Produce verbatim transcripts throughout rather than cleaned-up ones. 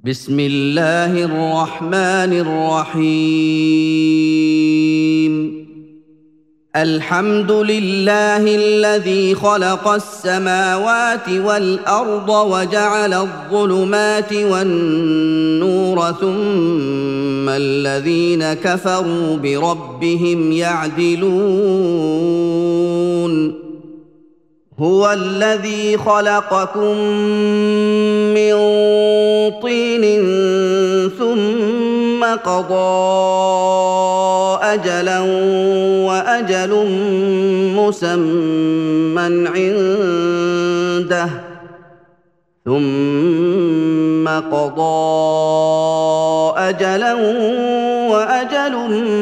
بسم الله الرحمن الرحيم. الحمد لله الذي خلق السماوات والأرض وجعل الظلمات والنور ثم الذين كفروا بربهم يعدلون. هو الذي خلقكم من طين ثم قضى أجلا وأجل مسمى عنده ثم قضى أجلا وأجل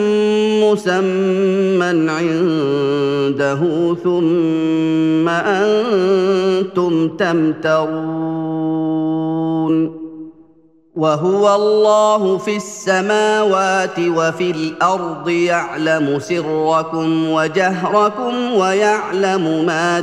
مسمى عنده ثم أنتم تمترون. وهو الله في السماوات وفي الأرض يعلم سركم وجهركم ويعلم ما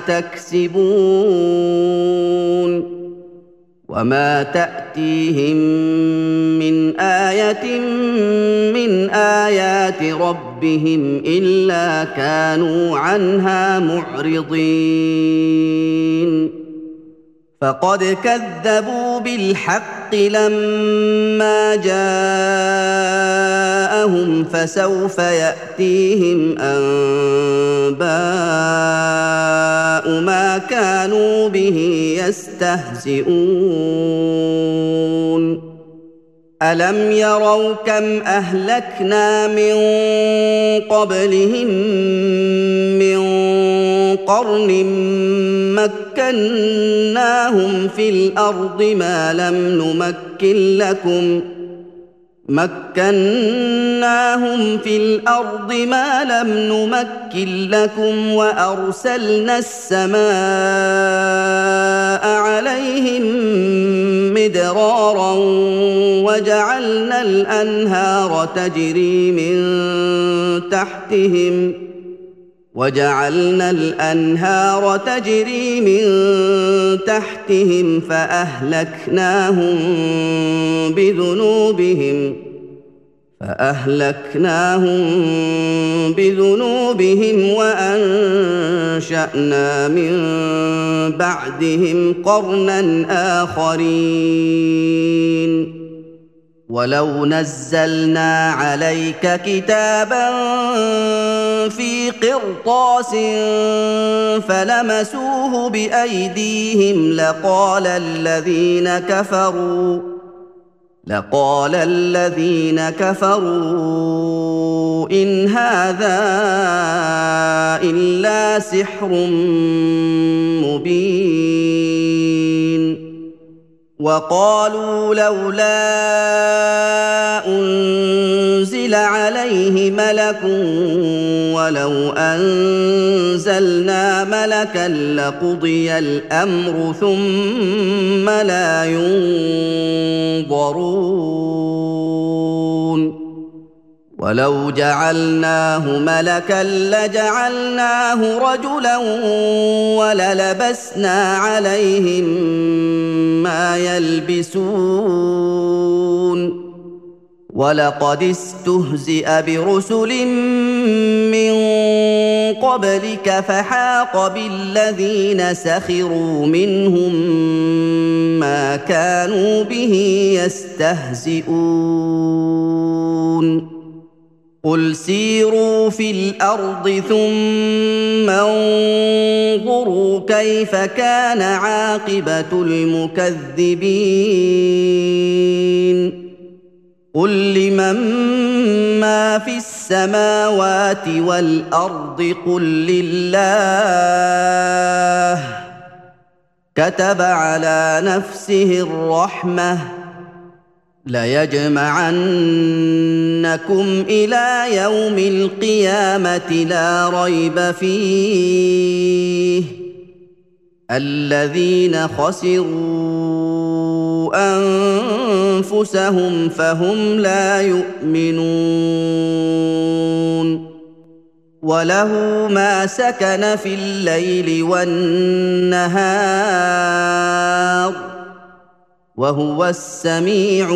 تكسبون. وما تأتيهم من آية من آيات ربهم إلا كانوا عنها معرضين. فقد كذبوا بالحق لما جاءهم فسوف يأتيهم أنباء ما كانوا به يستهزئون. ألم يروا كم أهلكنا من قبلهم من قرن مكناهم في الأرض ما لم نمكن لكم مكناهم في الأرض ما لم نمكن لكم وأرسلنا السماء عليهم مدرارا وجعلنا الأنهار تجري من تحتهم وجعلنا الأنهار تجري من تحتهم فأهلكناهم بذنوبهم فأهلكناهم بذنوبهم وأنشأنا من بعدهم قرنا آخرين. ولو نزلنا عليك كتابا في قرطاس فلمسوه بأيديهم لقال الذين كفروا لقال الذين كفروا إن هذا إلا سحر مبين. وقالوا لولا أنزل عليه ملك ولو أنزلنا ملكا لقضي الأمر ثم لا ينظرون. ولو جعلناه ملكا لجعلناه رجلا وللبسنا عليهم ما يلبسون. ولقد استهزئ برسل من قبلك فحاق بالذين سخروا منهم ما كانوا به يستهزئون. قل سيروا في الأرض ثم انظروا كيف كان عاقبة المكذبين. قل لمن ما في السماوات والأرض قل لله كتب على نفسه الرحمة ليجمعنكم إلى يوم القيامة لا ريب فيه الذين خسروا أنفسهم فهم لا يؤمنون. وله ما سكن في الليل والنهار وهو السميع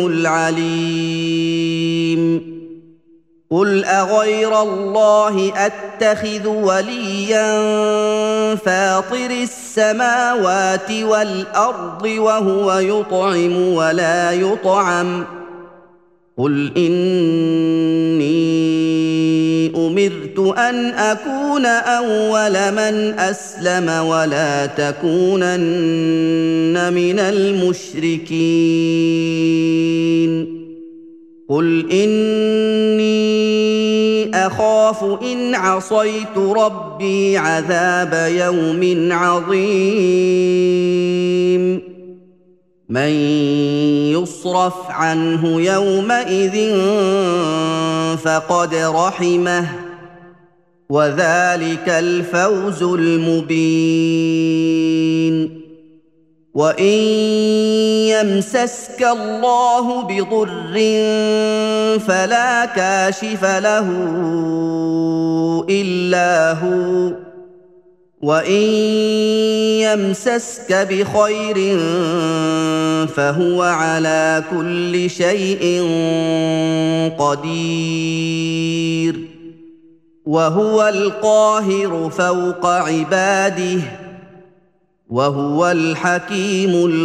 العليم قل اغير الله اتخذ وليا فاطر السماوات والارض وهو يطعم ولا يطعم قل اني امرت ان اكون اول من اسلم ولا تكونن من المشركين قل اني اخاف ان عصيت ربي عذاب يوم عظيم من يصرف عنه يومئذ فقد رحمه وذلك الفوز المبين وان يمسسك الله بضر فلا كاشف له الا هو وان يمسسك بخير فهو على كل شيء قدير وهو القاهر فوق عباده وهو الحكيم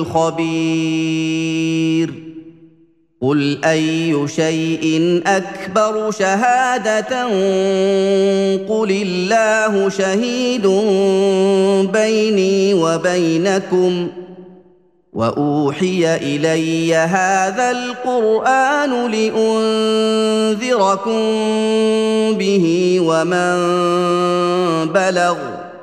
الخبير قل اي شيء اكبر شهاده قل الله شهيد بيني وبينكم واوحي الي هذا القران لانذركم به ومن بلغ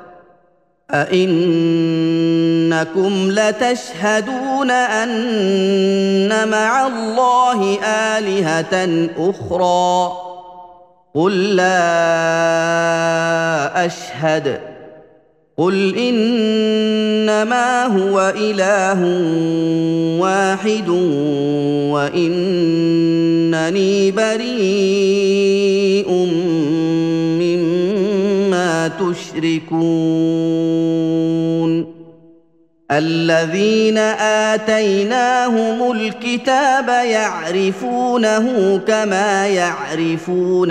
أئنكم لتشهدون أن مع الله آلهة أخرى قل لا أشهد قل إنما هو إله واحد وإنني بريء مما تشركون الذين آتيناهم الكتاب يعرفونه كما يعرفون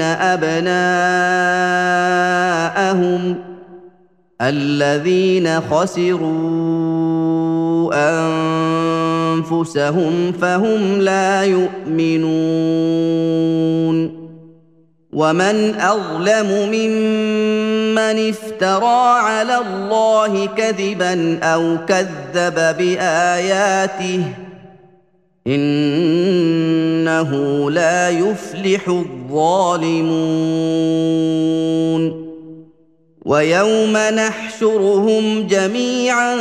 أبناءهم الذين خسروا أنفسهم فهم لا يؤمنون ومن أظلم ممن افترى على الله كذبا أو كذب بآياته إنه لا يفلح الظالمون ويوم نحشرهم جميعا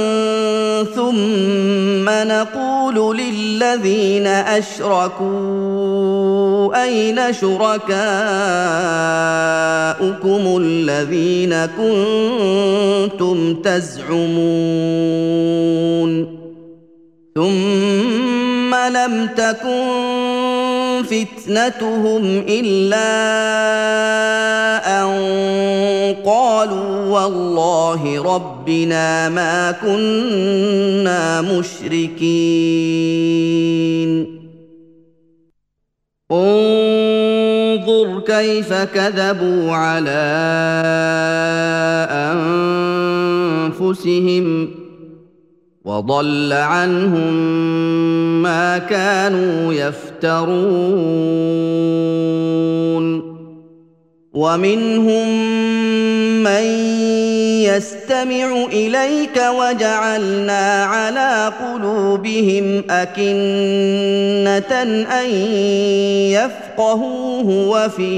ثم نقول للذين أشركوا أين شركاؤكم الذين كنتم تزعمون ثم لم تكن فتنتهم إلا أن قالوا والله ربنا ما كنا مشركين انظر كيف كذبوا على أنفسهم وضل عنهم ما كانوا يفترون ومنهم من يستمع إليك وجعلنا على قلوبهم أكنة أن يفقهوه وفي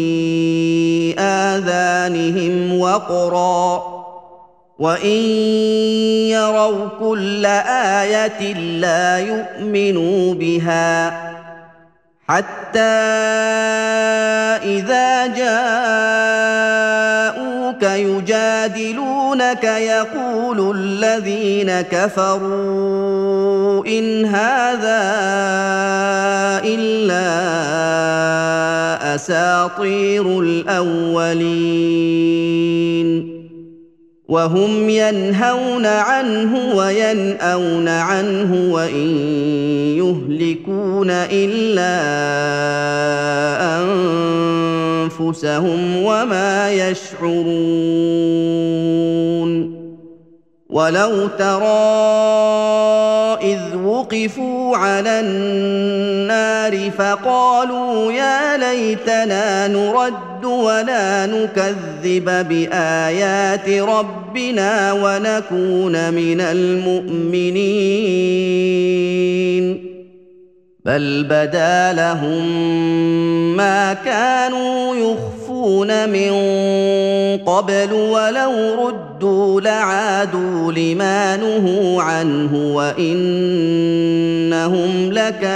آذانهم وقرا وإن يروا كل آية لا يؤمنوا بها حتى إذا جاءوك يجادلونك يقول الذين كفروا إن هذا إلا أساطير الأولين وهم ينهون عنه وينأون عنه وإن يهلكون إلا أنفسهم وما يشعرون ولو ترى إذ وقفوا على النار فقالوا يا ليتنا نرد ولا نكذب بآيات ربنا ونكون من المؤمنين بل بدا لهم ما كانوا يخفون من قبل ولو ردوا لعادوا لما نهوا عنه وإنهم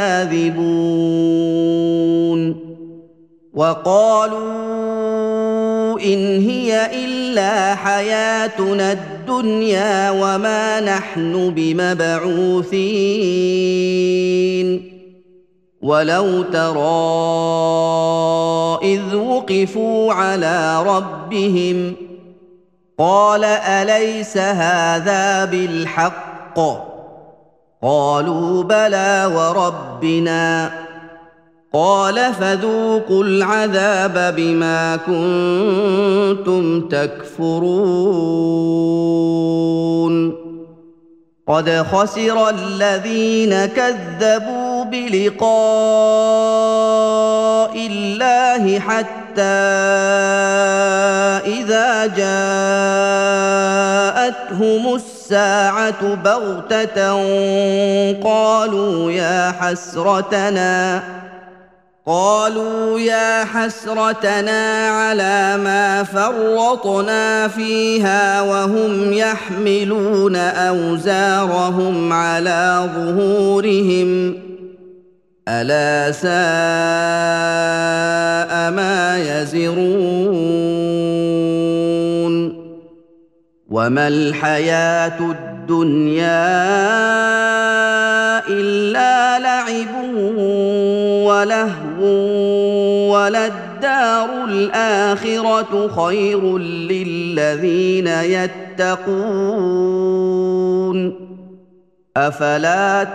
لكاذبون وقالوا إن هي إلا حياتنا الدنيا وما نحن بمبعوثين ولو ترى إذ وقفوا على ربهم قال أليس هذا بالحق قالوا بلى وربنا قال فذوقوا العذاب بما كنتم تكفرون قد خسر الذين كذبوا بلقاء الله حتى إذا جاءتهم الساعة بغتة قالوا يا حسرتنا قالوا يا حسرتنا على ما فرطنا فيها وهم يحملون أوزارهم على ظهورهم ألا ساء ما يزرون وما الحياة الدنيا إلا لعب ولهو وللدار الآخرة خير للذين يتقون أفلا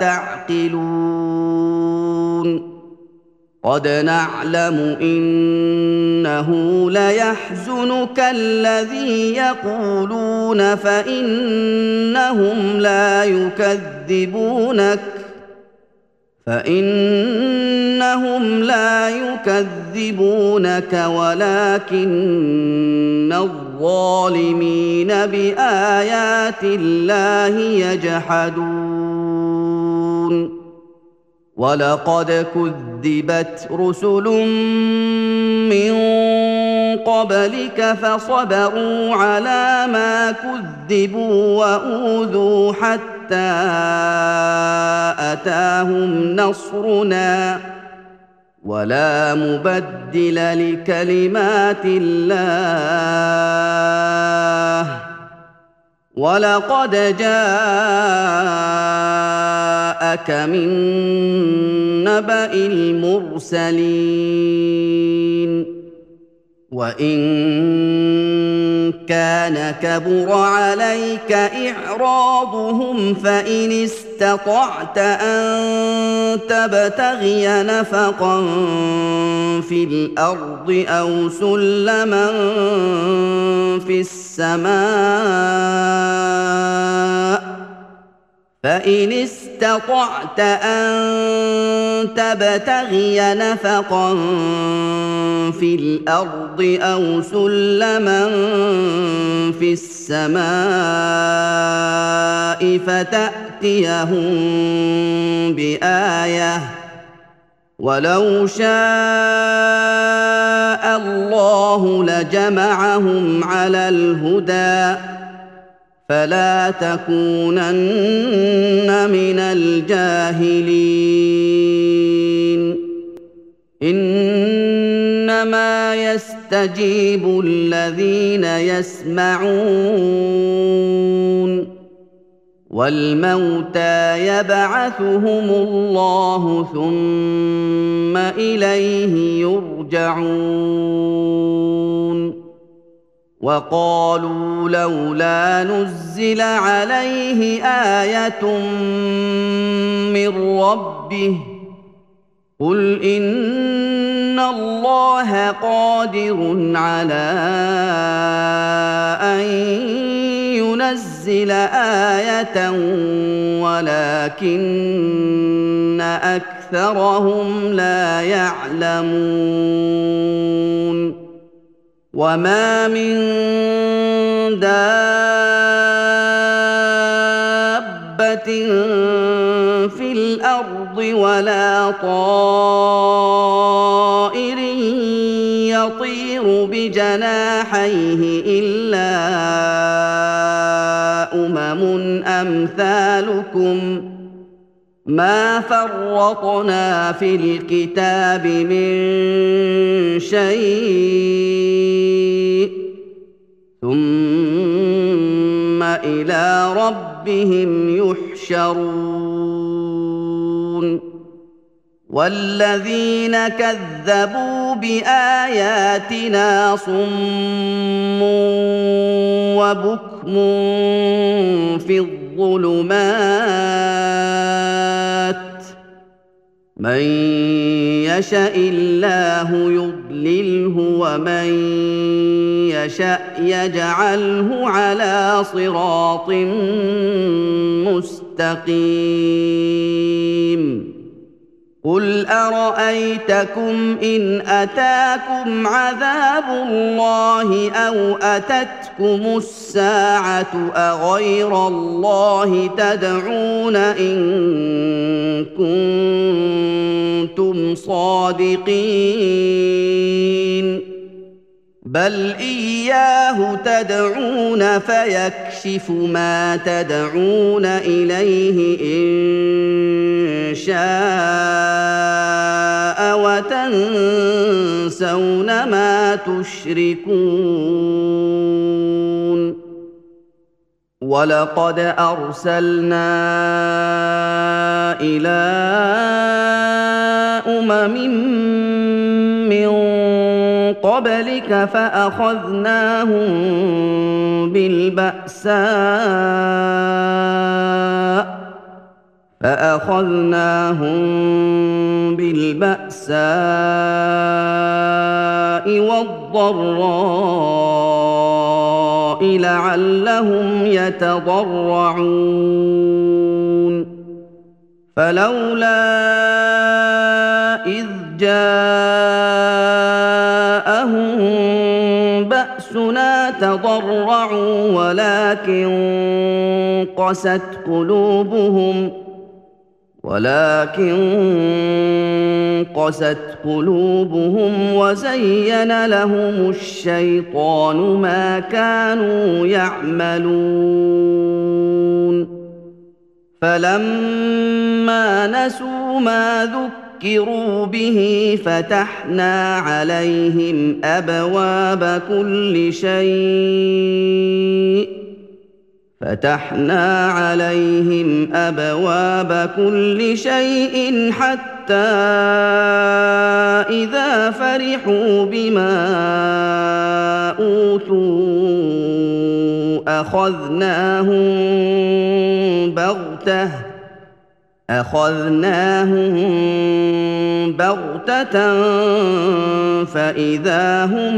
تعقلون قد نعلم إنه ليحزنك الذي يقولون فإنهم لا يكذبونك فإنهم لا يكذبونك ولكن الظالمين بآيات الله يجحدون ولقد كذبت رسل من قبلك فصبروا على ما كذبوا وأوذوا حتى أتاهم نصرنا ولا مبدل لكلمات الله ولقد جاءك من نبأ المرسلين وإن كان كبر عليك إعراضهم فإن استطعت أن تبتغي نفقا في الأرض أو سلما في السماء فإن استطعت أن تبتغي نفقا في الأرض أو سلما في السماء فتأتيهم بآية ولو شاء الله لجمعهم على الهدى فلا تكونن من الجاهلين إنما يستجيب الذين يسمعون والموتى يبعثهم الله ثم إليه يرجعون وقالوا لولا نزل عليه آية من ربه قل إن الله قادر على أن ينزل آية ولكن أكثرهم لا يعلمون وما من دابة في الأرض ولا طائر يطير بجناحيه إلا أمم أمثالكم ما فرطنا في الكتاب من شيء ثم إلى ربهم يحشرون والذين كذبوا بآياتنا صم وبكم في الظلمات من يشاء الله يضلله ومن يشاء يجعله على صراط مستقيم قل أرأيتكم إن أتاكم عذاب الله أو أتتكم الساعة أغير الله تدعون إن كنتم صادقين بل إياه تدعون فيكشف ما تدعون إليه إن شاء وتنسون ما تشركون ولقد أرسلنا إلى أمم من قبلك فأخذناهم بالبأساء فأخذناهم بالبأساء والضراء لعلهم يتضرعون فلولا إذ جاءهم بأسنا تضرعوا ولكن قست قلوبهم ولكن قست قلوبهم وزين لهم الشيطان ما كانوا يعملون فلما نسوا ما ذكروا به فتحنا عليهم أبواب كل شيء فتحنا عليهم أبواب كل شيء حتى إذا فرحوا بما أوتوا أخذناهم بغتة أخذناهم بغتة فإذا هم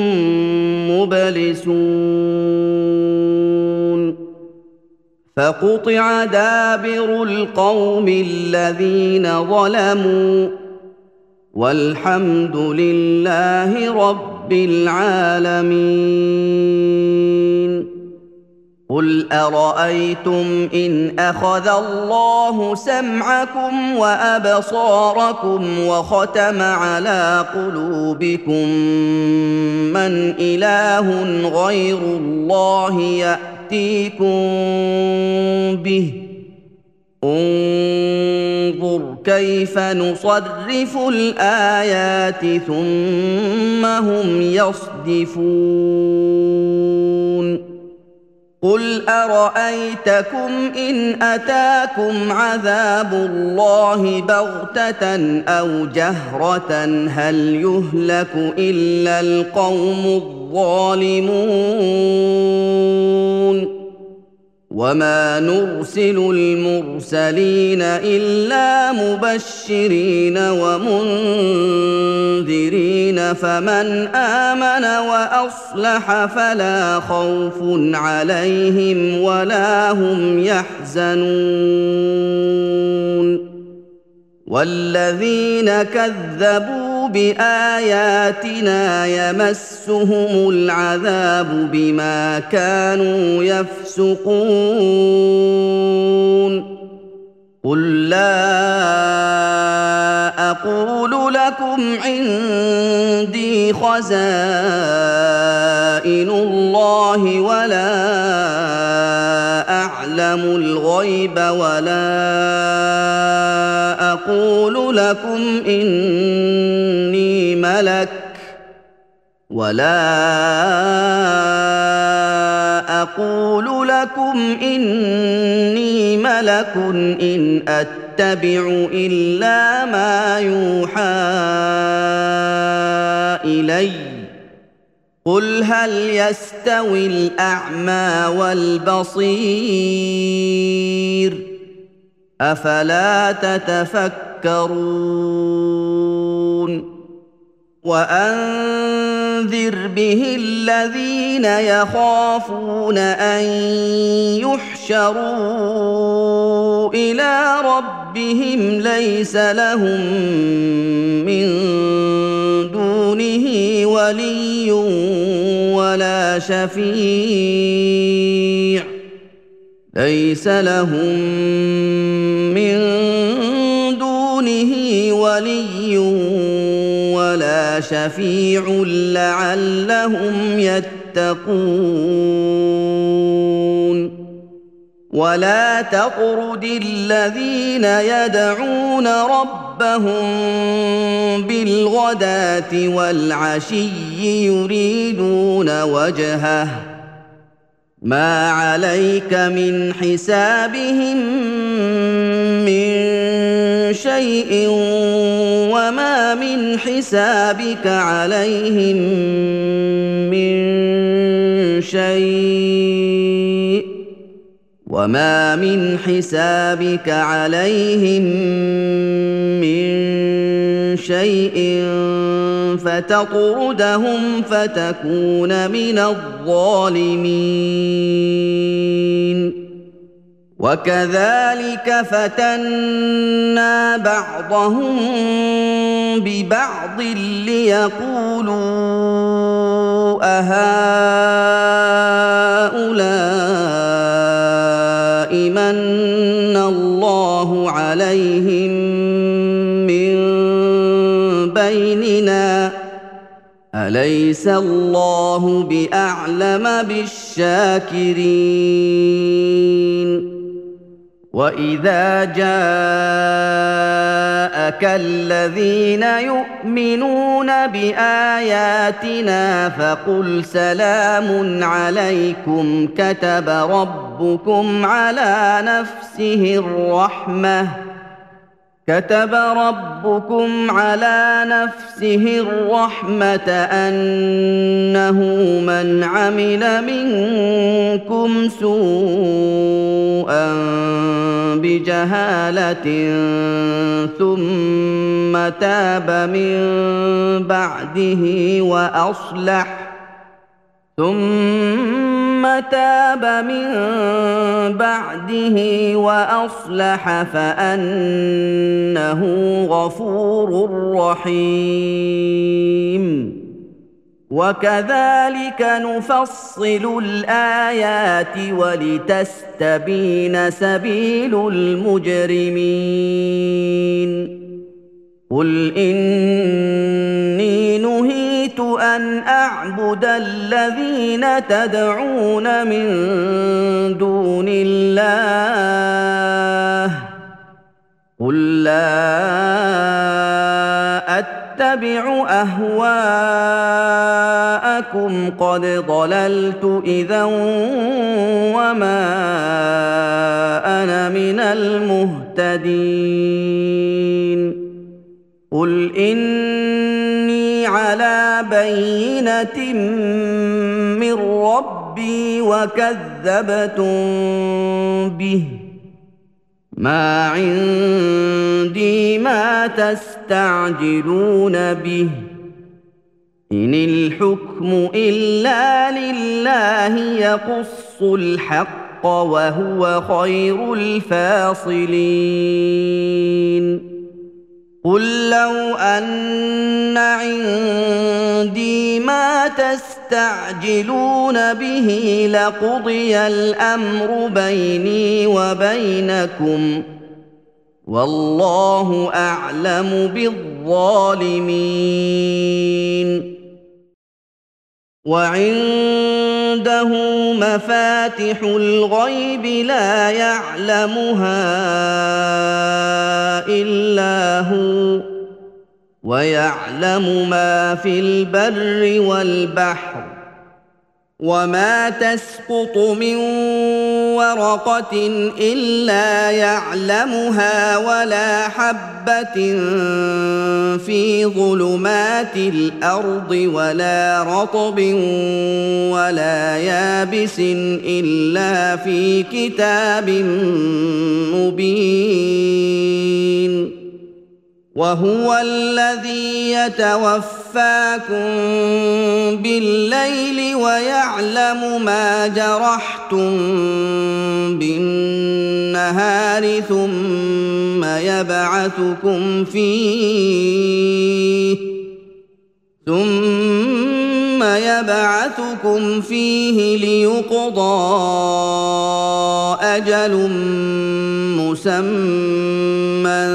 مبلسون فقطع دابر القوم الذين ظلموا والحمد لله رب العالمين قل أرأيتم إن أخذ الله سمعكم وأبصاركم وختم على قلوبكم من إله غير الله يأتيكم به انظر كيف نصرف الآيات ثم هم يصدفون قل أرأيتكم إن أتاكم عذاب الله بغتة أو جهرة هل يهلك إلا القوم الظالمون الظالمون وما نرسل المرسلين إلا مبشرين ومنذرين فمن آمن وأصلح فلا خوف عليهم ولا هم يحزنون والذين كذبوا بآياتنا يمسهم العذاب بما كانوا يفسقون قل لا أقول لكم عندي خزائن الله ولا أعلم الغيب ولا أقول لكم إني ملك ولا أقول لكم إني ملك إن أتبع إلا ما يوحى إلي قل هل يستوي الأعمى والبصير أفلا تتفكرون وأنذر به الذين يخافون أن يحشروا إلى ربهم ليس لهم من دونه ولي ولا شفيع ليس لهم من دونه ولي ولا شفيع لعلهم يتقون ولا تطرد الذين يدعون ربهم بالغداة والعشي يريدون وجهه ما عليك من حسابهم من شيء وما من حسابك عليهم من شيء وما من حسابك عليهم من شيء فتطردهم فتكون من الظالمين وكذلك فتنا بعضهم ببعض ليقولوا أهؤلاء من الله عليهم من بيننا أليس الله بأعلم بالشاكرين وإذا جاءك الذين يؤمنون بآياتنا فقل سلام عليكم كتب ربكم على نفسه الرحمة كتب ربكم على نفسه الرحمة أنه من عمل منكم سوءا بجهالة ثم تاب من بعده وأصلح ثم تاب من بعده وأصلح فأنه غفور رحيم وكذلك نفصل الآيات ولتستبين سبيل المجرمين قل إني نهيت أن أعبد الذين تدعون من دون الله قل لا أتبع أهواءكم قد ضللت إذا وما أنا من المهتدين قل إني على بينة من ربي وكذبتم به ما عندي ما تستعجلون به إن الحكم إلا لله يقص الحق وهو خير الفاصلين قل لو أن عندي ما تستعجلون به لقضي الأمر بيني وبينكم والله أعلم بالظالمين وعنده مفاتح الغيب لا يعلمها إلا هو ويعلم ما في البر والبحر وما تسقط من ورقة إلا يعلمها ولا حبة في ظلمات الأرض ولا رطب ولا يابس إلا في كتاب مبين وهو الذي يتوفاكم بالليل ويعلم ما جرحتم بالنهار ثم يبعثكم فيه ثم يبعثكم فيه ليقضى أجل مسمى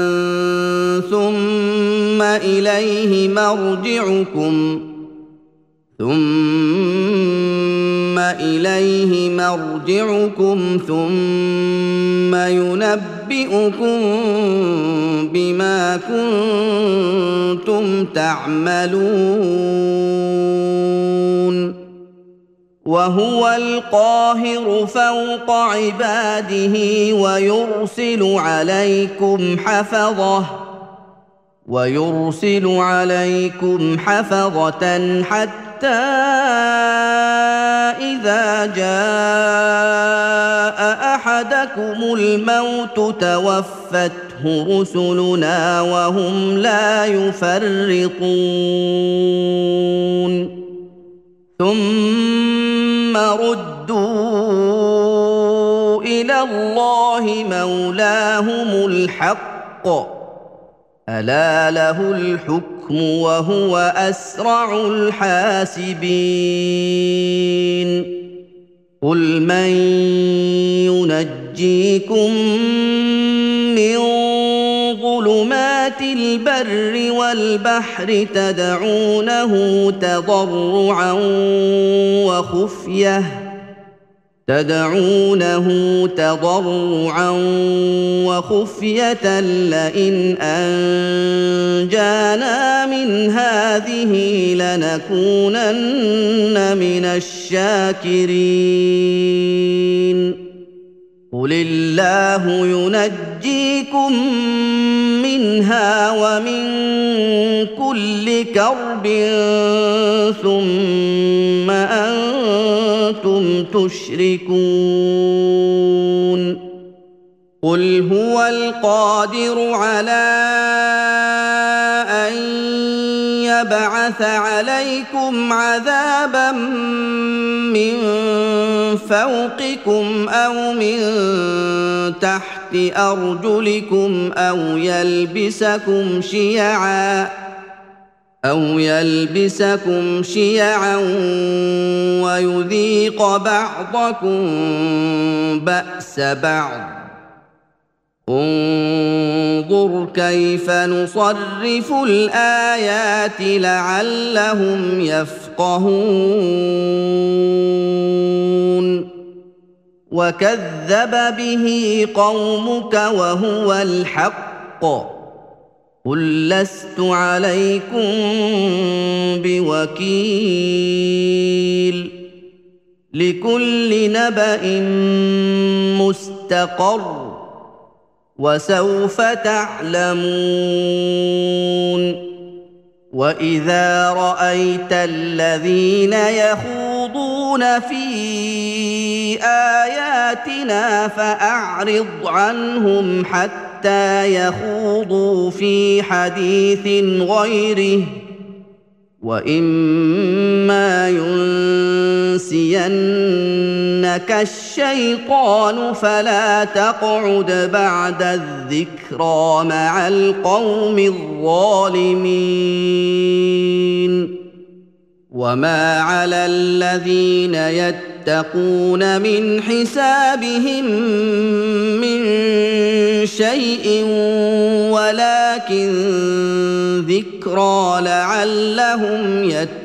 ثم إليه مرجعكم ثم إليه مرجعكم ثم ينبئكم بما كنتم تعملون وهو القاهر فوق عباده ويرسل عليكم حفظه ويرسل عليكم حفظة حتى إذا جاء أحدكم الموت توفته رسلنا وهم لا يفرطون ثم ردوا إلى الله مولاهم الحق ألا له الحكم وهو أسرع الحاسبين قل من ينجيكم من ظلمات البر والبحر تدعونه تضرعا وخفيه تدعونه تضرعا وخفية لئن أنجانا من هذه لنكونن من الشاكرين قل الله ينجيكم منها ومن كل كرب ثم أنتم تشركون قل هو القادر على أن يبعث عليكم عذابا من فوقكم أو من تحت أرجلكم أو يلبسكم شيعا أو يلبسكم شيعا ويذيق بعضكم بأس بعض انظر كيف نصرف الآيات لعلهم يفقهون وكذب به قومك وهو الحق قل لست عليكم بوكيل لكل نبأ مستقر وسوف تعلمون وإذا رأيت الذين يخوضون في آياتنا فأعرض عنهم حتى يخوضوا في حديث غيره، وإما ينسينك الشيطان فلا تقعد بعد الذكرى مع القوم الظالمين. وما على الذين يتقون من حسابهم من شيء ولكن ذكرى لعلهم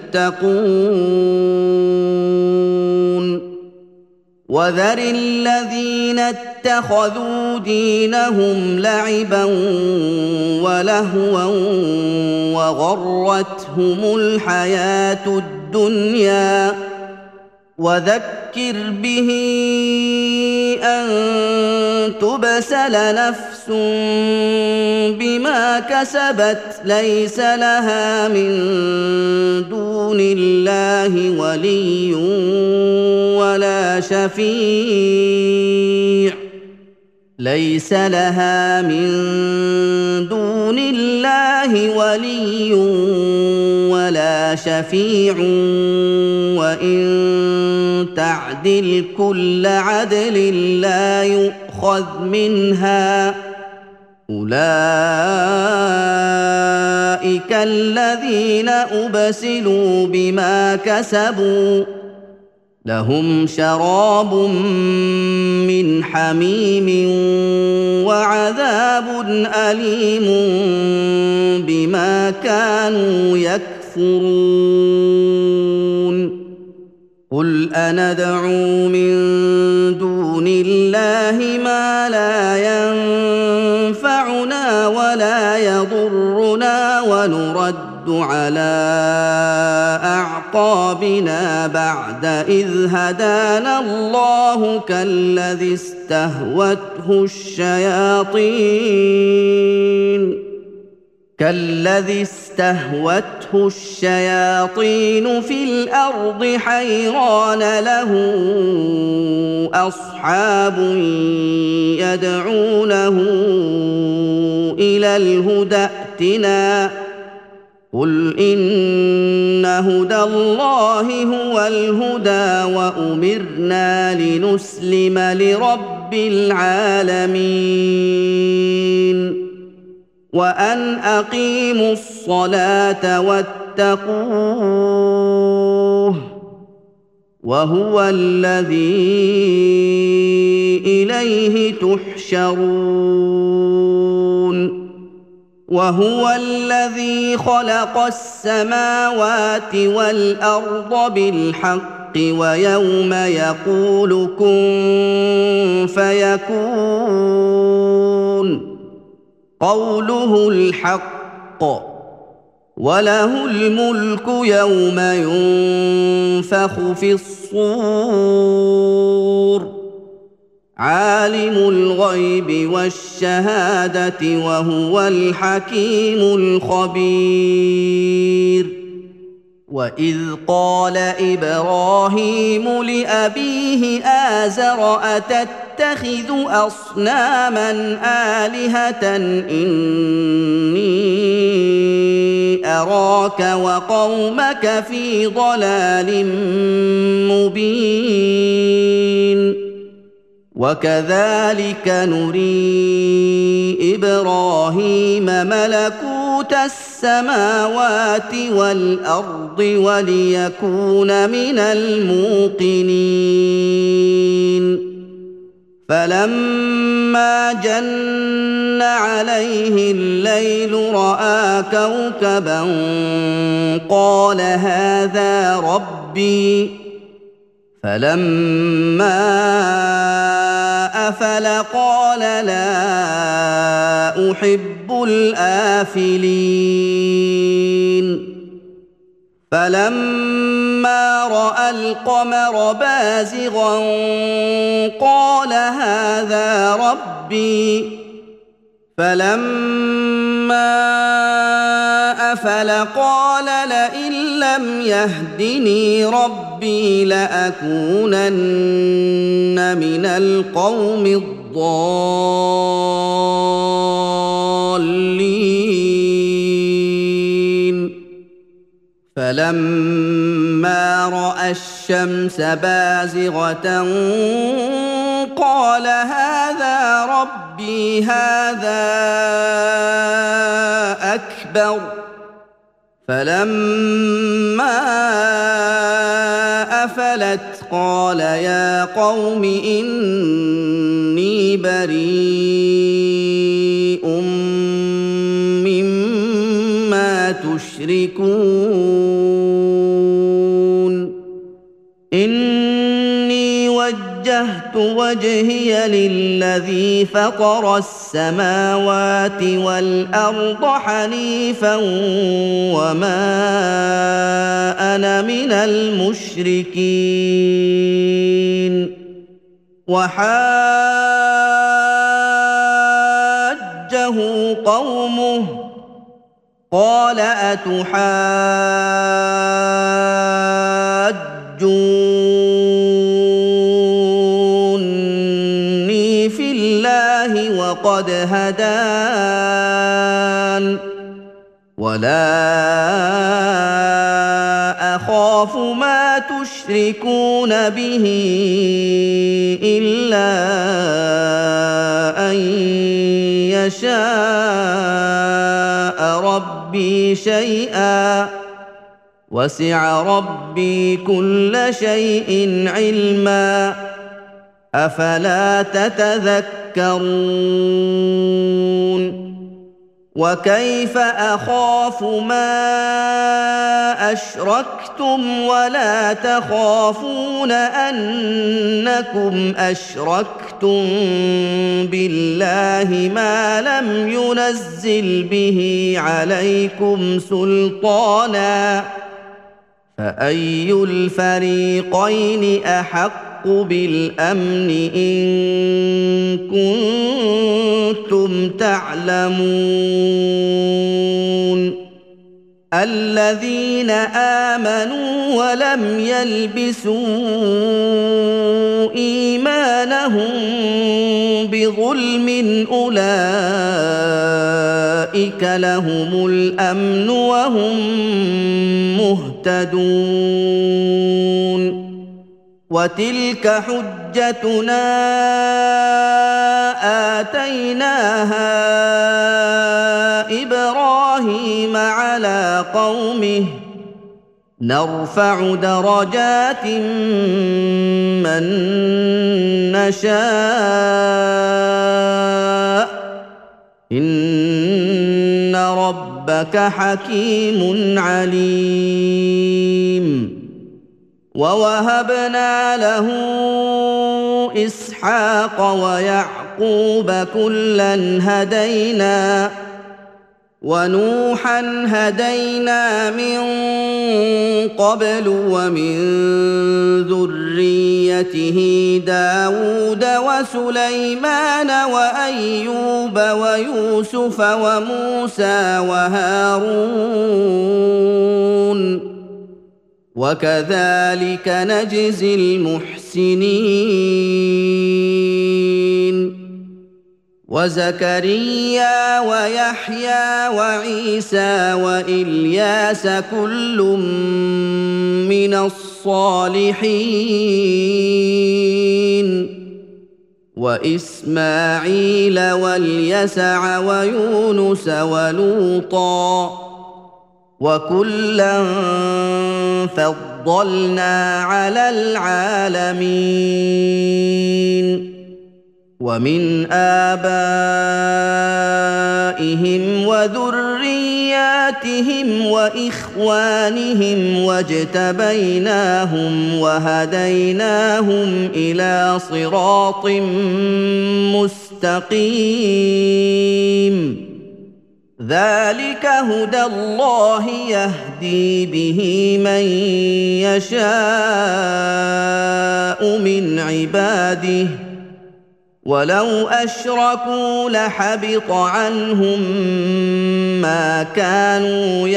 يتقون. وذر الذين اتخذوا دينهم لعبا ولهوا وغرتهم الحياة الدنيا، وذكر به أن تبسل نفس بما كسبت ليس لها من دون الله ولي ولا شفيع ليس لها من دون الله ولي ولا شفيع وإن تعدل كل عدل لا يؤخذ منها. أولئك الذين أبسلوا بما كسبوا لهم شراب من حميم وعذاب أليم بما كانوا يكفرون. قل أندعو من دون الله ما لا ينفعنا ولا يضرنا ونرد على أعقابنا بعد إذ هدانا الله كالذي استهوته الشياطين كالذي استهوته الشياطين في الأرض حيران له أصحاب يدعونه إلى الهدى ائتنا قل إن هدى الله هو الهدى وأمرنا لنسلم لرب العالمين وأن أقيموا الصلاة واتقوه وهو الذي إليه تحشرون. وهو الذي خلق السماوات والأرض بالحق ويوم يقول كن فيكون قوله الحق وله الملك يوم ينفخ في الصور عالم الغيب والشهادة وهو الحكيم الخبير. وإذ قال إبراهيم لأبيه آزر أتتخذ أصناما آلهة إني أراك وقومك في ضلال مبين. وكذلك نري إبراهيم ملكوت السماوات والأرض وليكون من الموقنين. فلما جن عليه الليل رأى كوكبا قال هذا ربي فلما أفل قال لا أحب الآفلين. فلما رأى القمر بازغا قال هذا ربي فلما أفل قال لئن لم يهدني ربي لأكونن من القوم الضالين فلما رأى الشمس بازغة قال هذا ربي هذا أكبر فلما أفلت قال يا قوم إني بريء مما تشركون إني وجهت وجهي للذي فطر السماوات والأرض حنيفا وما أنا من المشركين وحاجه قومه قال أتحاجوني في الله وقد هدان ولا أخاف ما تشركون به إلا أن يشاء ربي شيئا وسع ربي كل شيء علما أفلا تتذكرون وكيف أخاف ما أشركتم ولا تخافون أنكم أشركتم بالله ما لم ينزل به عليكم سلطانا فأي الفريقين أحق بالأمن إن كنتم تعلمون الذين آمنوا ولم يلبسوا إيمانهم بظلم أولئك لهم الأمن وهم مهتدون وتلك حجتنا آتيناها إبراهيم على قومه نرفع درجات من نشاء إن ربك حكيم عليم ووهبنا له إسحاق ويعقوب كلا هدينا ونوحا هدينا من قبل ومن ذريته داود وسليمان وأيوب ويوسف وموسى وهارون وكذلك نجزي المحسنين وزكريا ويحيى وعيسى وإلياس كل من الصالحين وإسماعيل واليسع ويونس ولوطا وكلا فضلنا على العالمين ومن آبائهم وذرياتهم وإخوانهم واجتبيناهم وهديناهم إلى صراط مستقيم ذلك هدى الله يهدي به من يشاء من عباده ولو أشركوا لحبط عنهم ما كانوا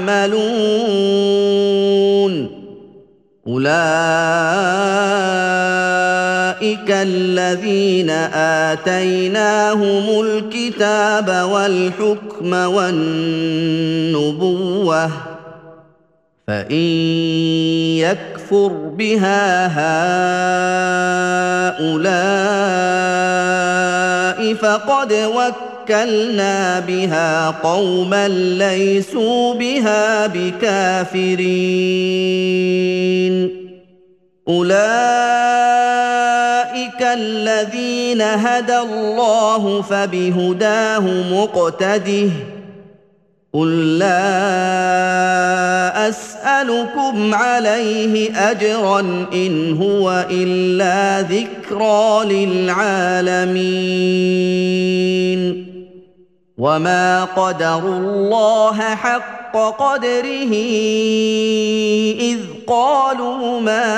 يعملون أولئك الذين آتيناهم الكتاب والحكم والنبوة فإن يكفر بها هؤلاء فقد وكلنا بها قوما ليسوا بها بكافرين أولئك الذين هدى الله فبهداه مقتده قل لا أسألكم عليه أجرا إن هو إلا ذكرى للعالمين وما قدروا الله حق قدره إذ قالوا ما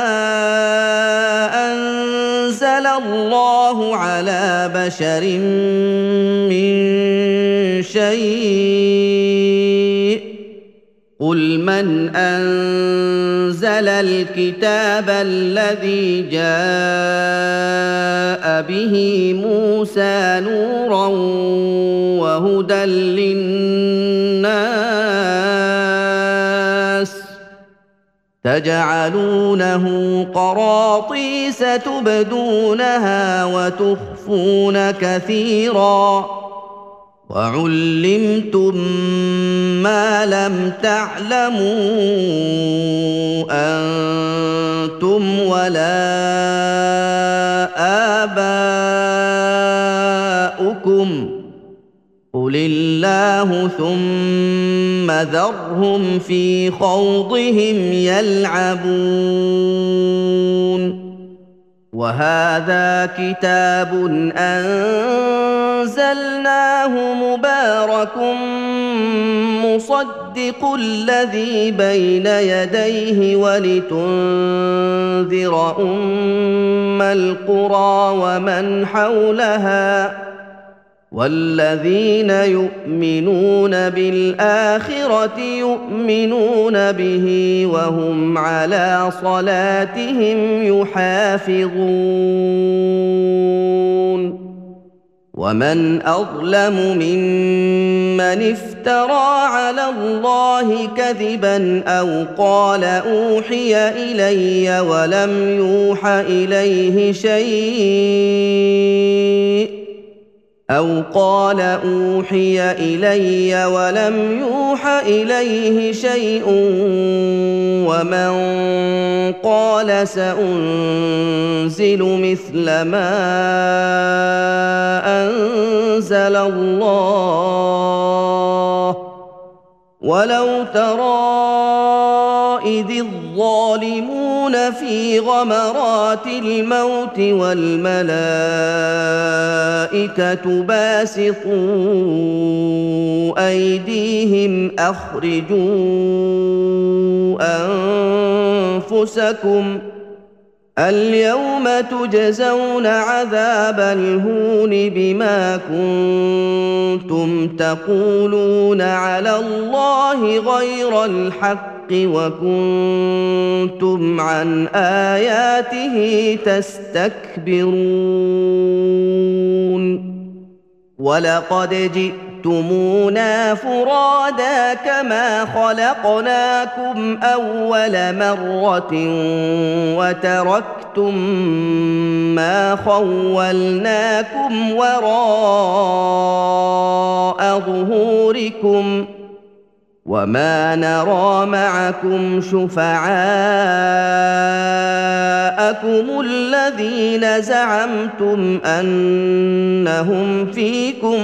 أنزل الله على بشر من شيء قل من أنزل الكتاب الذي جاء به موسى نورا وهدى للناس تجعلونه قراطيس تبدونها وتخفون كثيرا وعلمتم ما لم تعلموا أنتم ولا آباؤكم قل الله ثم ذرهم في خوضهم يلعبون وهذا كتاب أنزلناه مبارك مصدق الذي بين يديه ولتنذر أم القرى ومن حولها والذين يؤمنون بالآخرة يؤمنون به وهم على صلاتهم يحافظون ومن أظلم ممن افترى على الله كذبا أو قال أوحي إلي ولم يوح إليه شيء أو قال أوحي إلي ولم يوح إليه شيء ومن قال سأنزل مثل ما أنزل الله ولو ترى إذ الظالمون في غمرات الموت والملائكة باسطوا أيديهم أخرجوا أنفسكم اليوم تجزون عذاب الهون بما كنتم تقولون على الله غير الحق وكنتم عن آياته تستكبرون ولقد جئتمونا فرادا كما خلقناكم أول مرة وتركتم ما خولناكم وراء ظهوركم وما نرى معكم شفعاءكم الذين زعمتم أنهم فيكم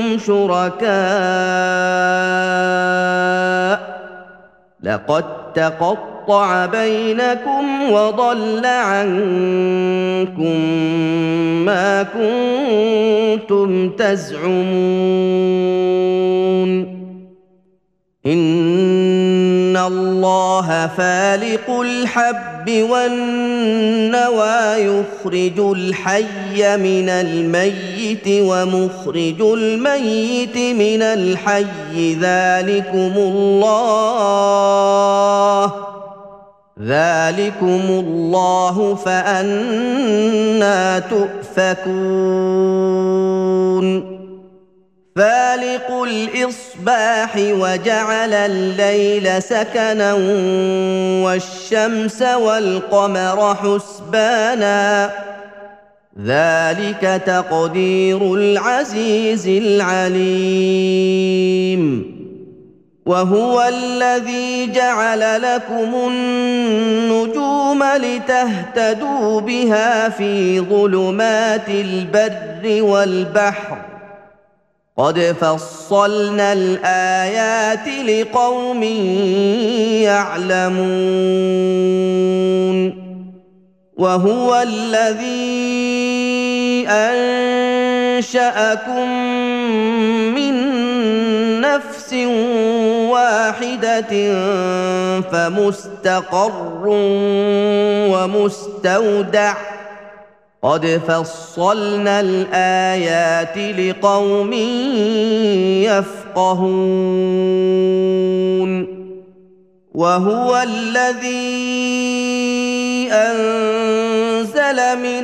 شركاء لقد تقطع بينكم وضل عنكم ما كنتم تزعمون إن الله فالق الحب والنوى يخرج الحي من الميت ومخرج الميت من الحي ذلكم الله ذلكم الله فأنى تؤفكون فالق الإصباح وجعل الليل سكنا والشمس والقمر حسبانا ذلك تقدير العزيز العليم وهو الذي جعل لكم النجوم لتهتدوا بها في ظلمات البر والبحر قد فصلنا الآيات لقوم يعلمون وهو الذي أنشأكم من نفس واحدة فمستقر ومستودع قد فصلنا الآيات لقوم يفقهون وهو الذي أنزل من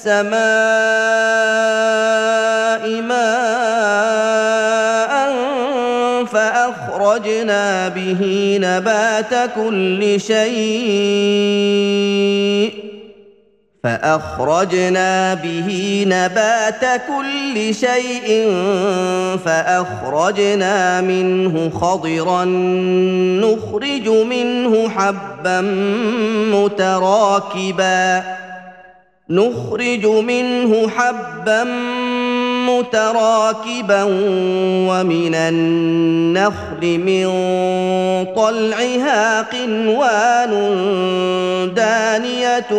السماء ماء فأخرجنا به نبات كل شيء فأخرجنا به نبات كل شيء فأخرجنا منه خضرا نخرج منه حبا متراكبا نخرج منه حبا متراكبا ومن النخل من طلعها قنوان دانية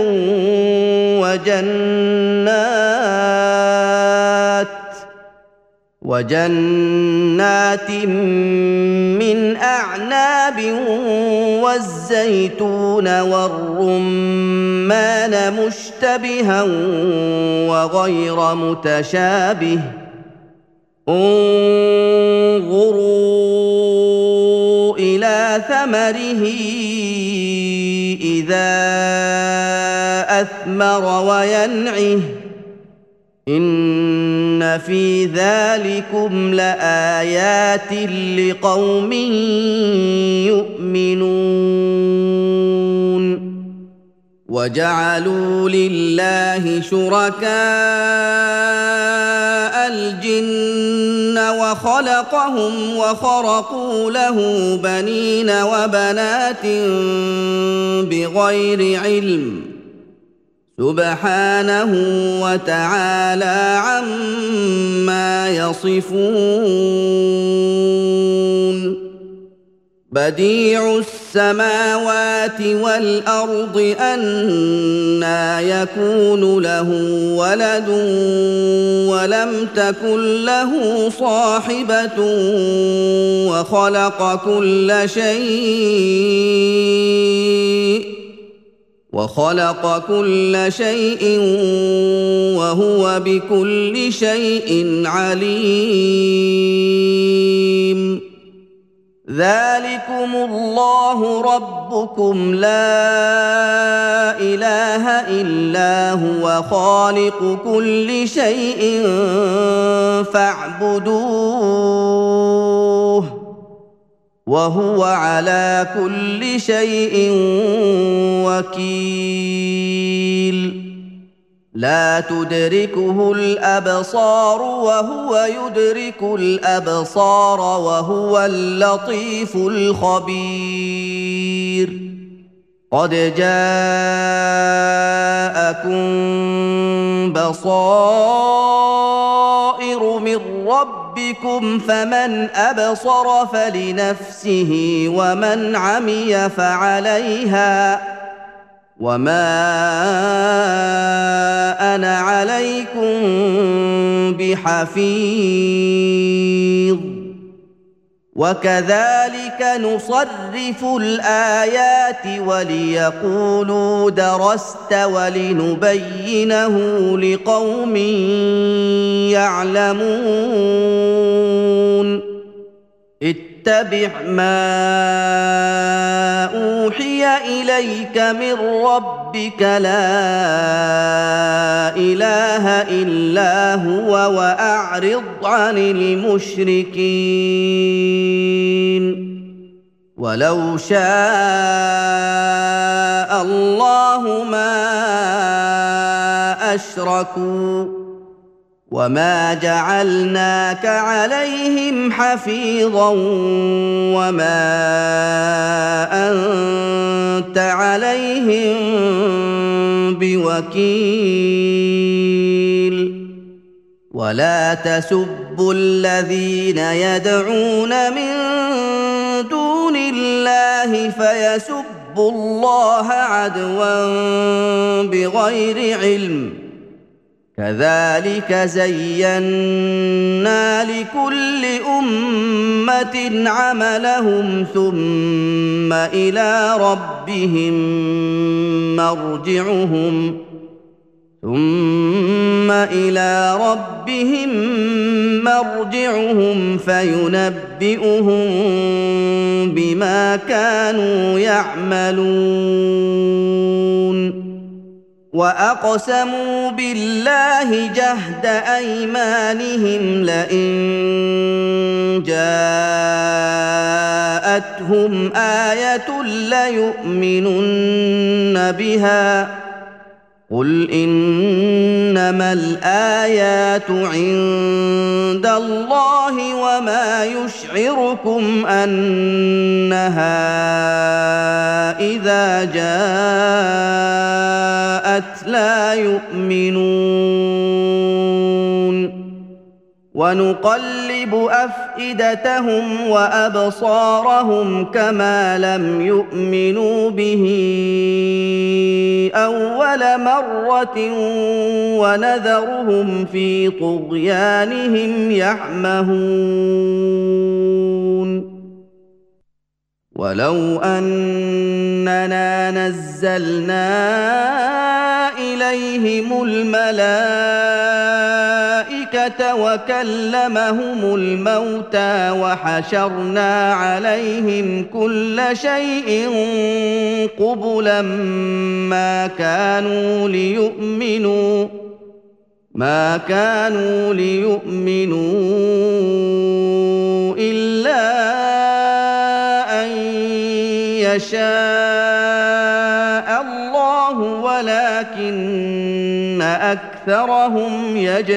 وجنات وجنات من أعناب والزيتون والرمان مشتبها وغير متشابه انظروا إلى ثمره إذا أثمر وينعه إن في ذلكم لآيات لقوم يؤمنون وجعلوا لله شركاء الجن وخلقهم وخرقوا له بنين وبنات بغير علم سبحانه وتعالى عما يصفون بديع السماوات والأرض أنى يكون له ولد ولم تكن له صاحبة وخلق كل شيء وخلق كل شيء وهو بكل شيء عليم ذلكم الله ربكم لا إله إلا هو خالق كل شيء فاعبدوه وهو على كل شيء وكيل لا تدركه الأبصار وهو يدرك الأبصار وهو اللطيف الخبير قد جاءكم بصائر من ربكم فمن أبصر فلنفسه ومن عمي فعليها وما أنا عليكم بحفيظ وكذلك نصرف الآيات وليقولوا درست ولنبينه لقوم يعلمون اتبع ما أوحي إليك من ربك لا إله إلا هو وأعرض عن المشركين ولو شاء الله ما أشركوا وما جعلناك عليهم حفيظا وما أنت عليهم بوكيل ولا تسبوا الذين يدعون من دون الله فيسبوا الله عدوا بغير علم كذلك زينا لكل أمة عملهم ثم إلى ربهم مرجعهم ثم إلى ربهم مرجعهم فينبئهم بما كانوا يعملون وأقسموا بالله جهد أيمانهم لئن جاءتهم آية ليؤمنن بها قل إنما الآيات عند الله وما يشعركم أنها إذا جاءت لا يؤمنون ونقلب أفئدتهم وأبصارهم كما لم يؤمنوا به أول مرة ونذرهم في طغيانهم يعمهون ولو أننا نزلنا إليهم الملائكة وكلمهم الموتى وحشرنا عليهم كل شيء قبلا ما كانوا ليؤمنوا ما كانوا ليؤمنوا إلا أن يشاء الله ولكن أكثرهم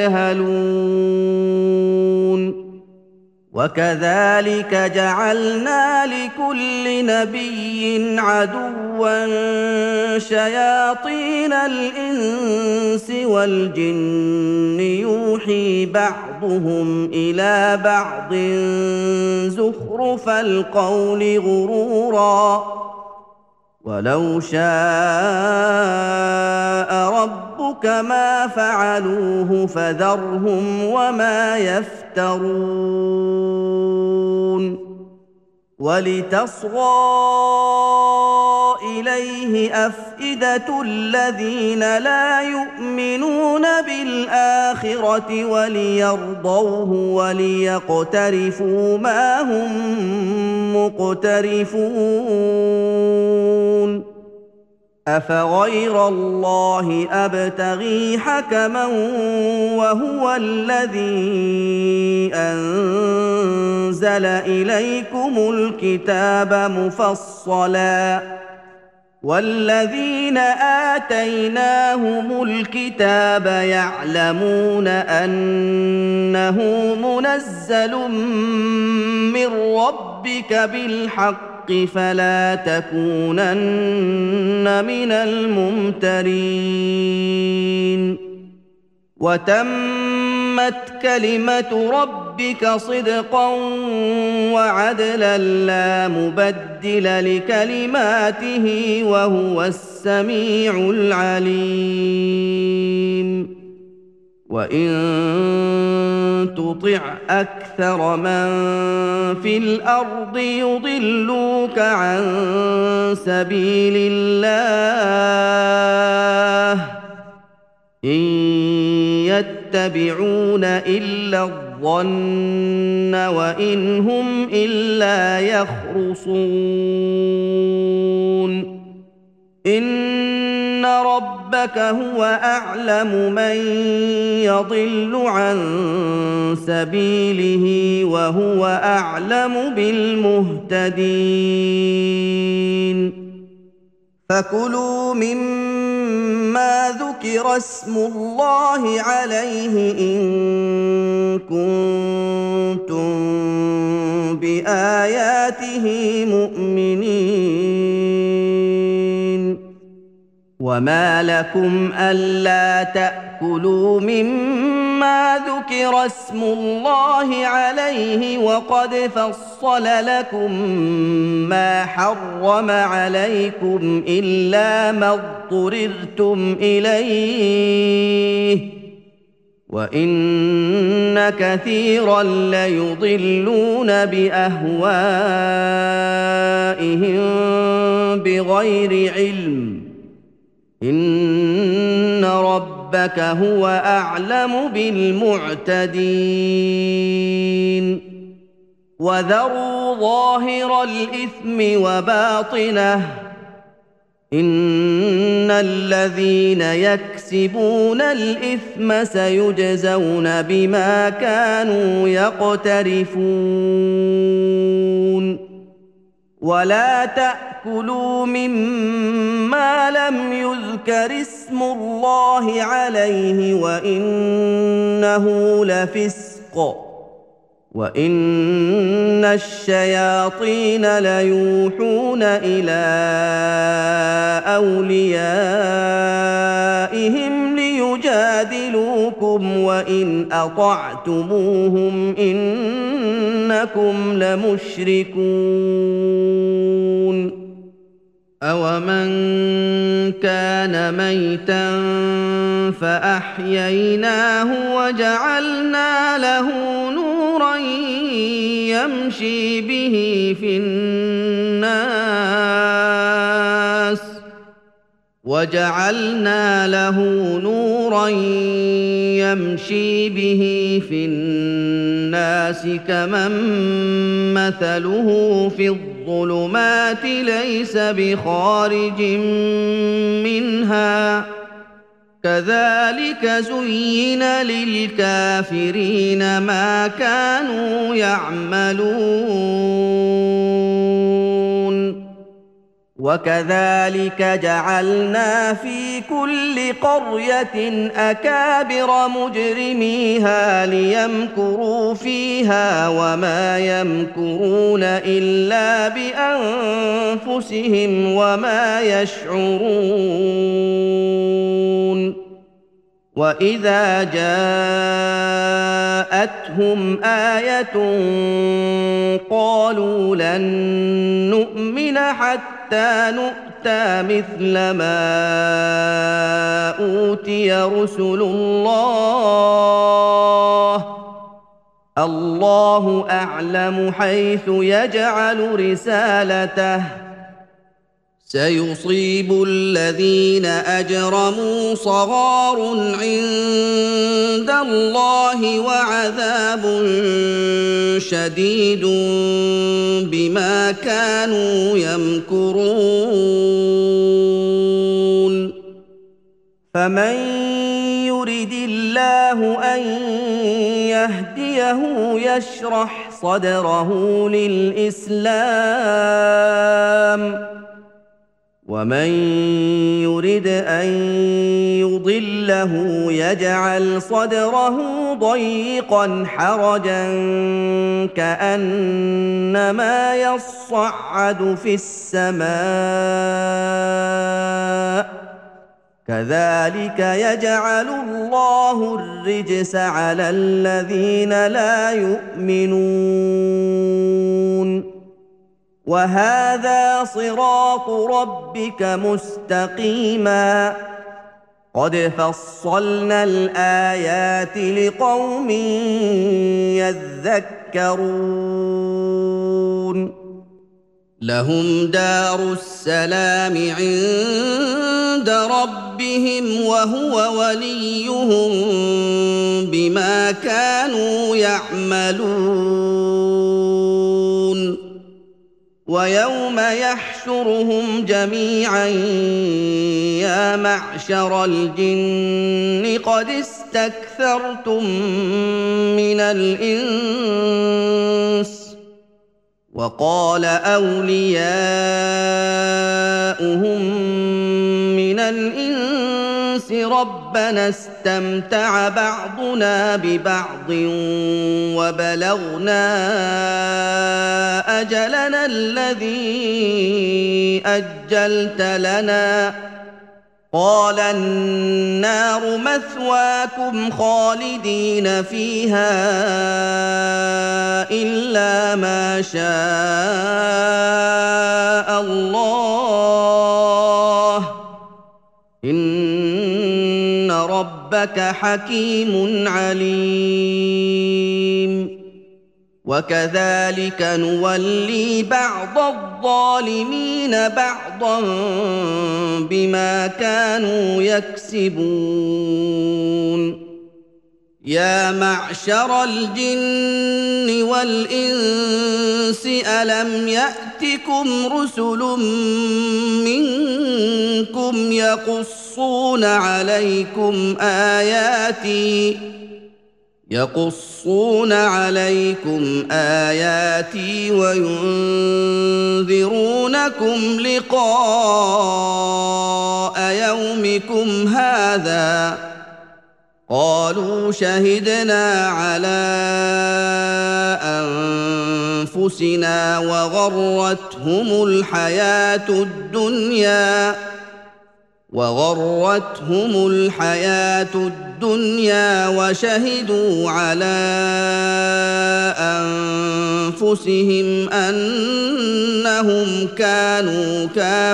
يجهلون وكذلك جعلنا لكل نبي عدوا شياطين الإنس والجن يوحي بعضهم إلى بعض زخرف القول غرورا ولو شاء ربك ما فعلوه فذرهم وما يفترون ولتصغى إليه أفئدة الذين لا يؤمنون بالآخرة وليرضوه وليقترفوا ما هم مقترفون أفغير الله أبتغي حكما وهو الذي أنزل إليكم الكتاب مفصلا والذين آتيناهم الكتاب يعلمون أنه منزل من ربك بالحق فلا تكونن من الممترين وتمت كلمة ربك صدقا وعدلا لا مبدل لكلماته وهو السميع العليم وإن تطع أكثر من في الأرض يضلوك عن سبيل الله إن يتبعون إلا الظن وإن هم إلا يخرصون إن ربك هو أعلم من يضل عن سبيله وهو أعلم بالمهتدين فكلوا مما ذكر اسم الله عليه إن كنتم بآياته مؤمنين وما لكم ألا تأكلوا مما ذكر اسم الله عليه وقد فصل لكم ما حرم عليكم إلا ما اضطررتم إليه وإن كثيرا ليضلون بأهوائهم بغير علم إن ربك هو أعلم بالمعتدين وذروا ظاهر الإثم وباطنه إن الذين يكسبون الإثم سيجزون بما كانوا يقترفون ولا تأكلوا مما لم يذكر اسم الله عليه وإنه لفسق وإن الشياطين ليوحون إلى أوليائهم ليجادلوكم وإن أطعتموهم إنكم لمشركون أومن كان ميتا فأحييناه وجعلنا له نورا يمشي به في الناس وجعلنا له نورا يمشي به في الناس كمن مثله في الظلمات ليس بخارج منها كذلك زين للكافرين ما كانوا يعملون وكذلك جعلنا في كل قرية أكابر مجرميها ليمكروا فيها وما يمكرون إلا بأنفسهم وما يشعرون وإذا جاءتهم آية قالوا لن نؤمن حتى نؤتى مثل ما أوتي رسل الله الله أعلم حيث يجعل رسالته سيصيب الذين أجرموا صغار عند الله وعذاب شديد بما كانوا يمكرون فمن يرد الله أن يهديه يشرح صدره للإسلام ومن يرد أن يضله يجعل صدره ضيقا حرجا كأنما يصعد في السماء كذلك يجعل الله الرجس على الذين لا يؤمنون وهذا صراط ربك مستقيما قد فصلنا الآيات لقوم يذكرون لهم دار السلام عند ربهم وهو وليهم بما كانوا يعملون ويوم يحشرهم جميعا يا معشر الجن قد استكثرتم من الإنس وقال أولياؤهم من الإنس ربنا استمتع بعضنا ببعض وبلغنا أجلنا الذي أجلت لنا قال النار مثواكم خالدين فيها إلا ما شاء الله إن ربك حكيم عليم وكذلك نولي بعض الظالمين بعضا بما كانوا يكسبون يا معشر الجن والإنس ألم يأتكم رسل منكم يقصون عليكم آياتي يقصون عليكم آياتي وينذرونكم لقاء يومكم هذا قالوا شهدنا على أنفسنا وغرتهم الحياة الدنيا وغرتهم الحياة الدنيا وشهدوا على أنفسهم أنهم كانوا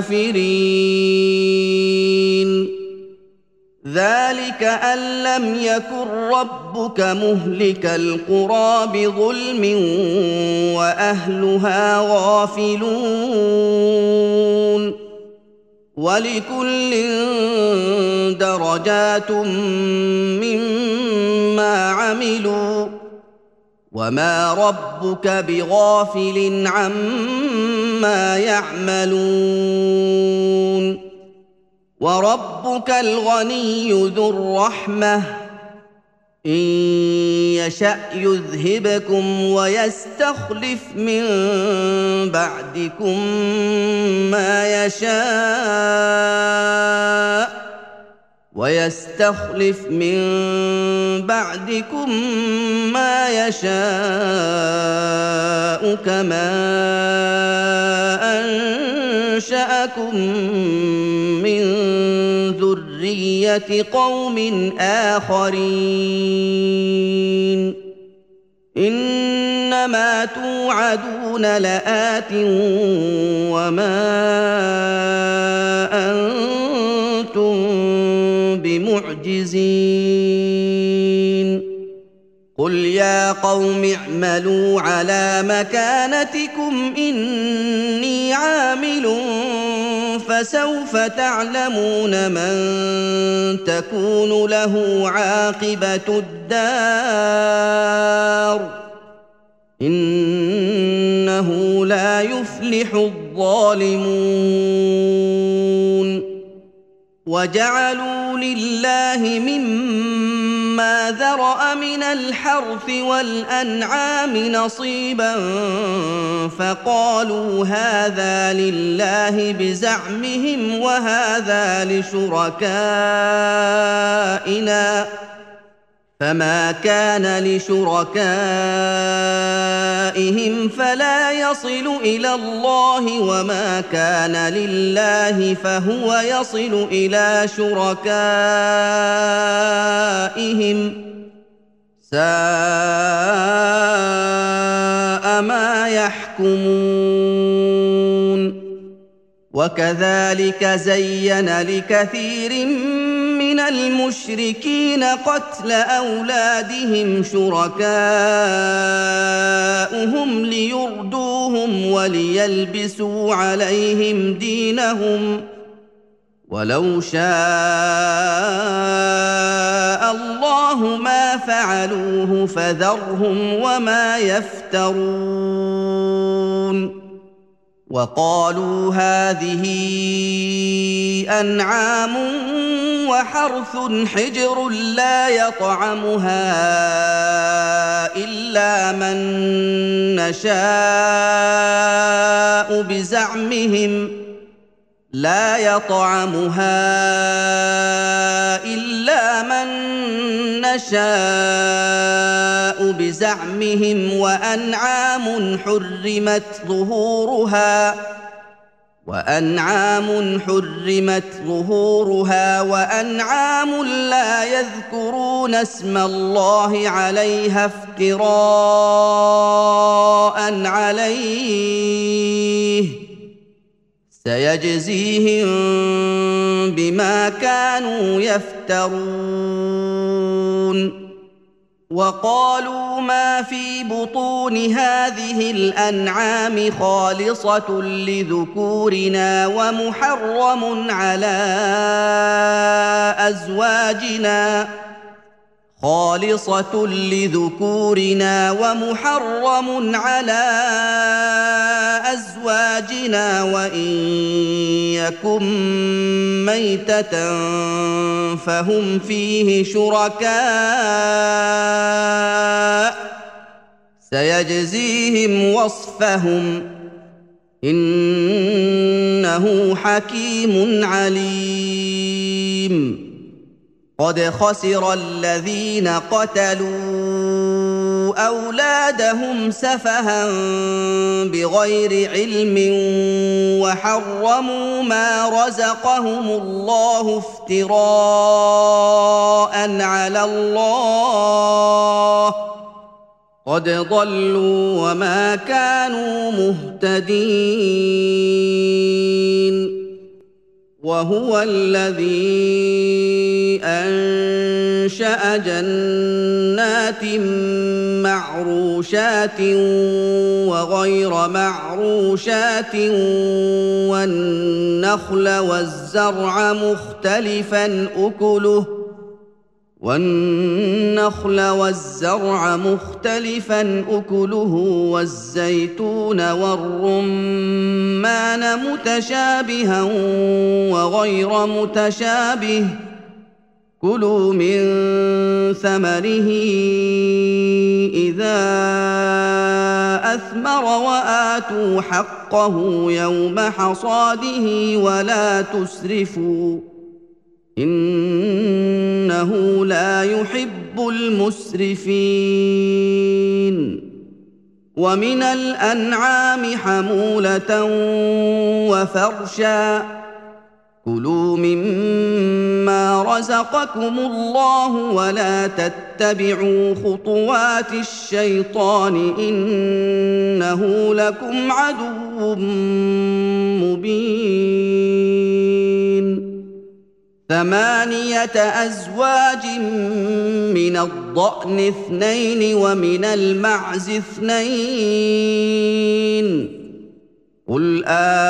كافرين ذلك أن لم يكن ربك مهلك القرى بظلم وأهلها غافلون ولكل درجات مما عملوا وما ربك بغافل عما يعملون وربك الغني ذو الرحمة إن يشأ يذهبكم ويستخلف من بعدكم ما يشاء ويستخلف من بعدكم ما يشاء كما أنشأكم من ذرية قوم آخرين إنما توعدون لآت وما أنتم بمعجزين قل يا قوم اعملوا على مكانتكم إني عامل فسوف تعلمون من تكون له عاقبة الدار إنه لا يفلح الظالمون وجعلوا لله مما ذرأ من الحرث والأنعام نصيبا فقالوا هذا لله بزعمهم وهذا لشركائنا فما كان لشركائهم فلا يصل إلى الله وما كان لله فهو يصل إلى شركائهم ساء ما يحكمون وكذلك زين لكثير من المشركين قتل أولادهم شركاؤهم ليردوهم وليلبسوا عليهم دينهم ولو شاء الله ما فعلوه فذرهم وما يفترون وقالوا هذه أنعام وحرث حجر لا يطعمها إلا من نشاء بزعمهم لا يطعمها إلا من نشاء بزعمهم وأنعام حرمت ظهورها وأنعام حرمت ظهورها وأنعام لا يذكرون اسم الله عليها افتراء عليه سيجزيهم بما كانوا يفترون وقالوا ما في بطون هذه الأنعام خالصة لذكورنا ومحرم على أزواجنا خالصة لذكورنا ومحرم على أزواجنا وإن يكن ميتة فهم فيه شركاء سيجزيهم وصفهم إنه حكيم عليم قد خسر الذين قتلوا أولادهم سفها بغير علم وحرموا ما رزقهم الله افتراء على الله قد ضلوا وما كانوا مهتدين وهو الذي أنشأ جنات معروشات وغير معروشات والنخل والزرع مختلفا أكله والنخل والزرع مختلفا أكله والزيتون والرمان متشابها وغير متشابه كلوا من ثمره إذا أثمر وآتوا حقه يوم حصاده ولا تسرفوا إنه لا يحب المسرفين ومن الأنعام حمولة وفرشا كلوا مما رزقكم الله ولا تتبعوا خطوات الشيطان إنه لكم عدو مبين ثمانية أزواج من الضأن اثنين ومن المعز اثنين قل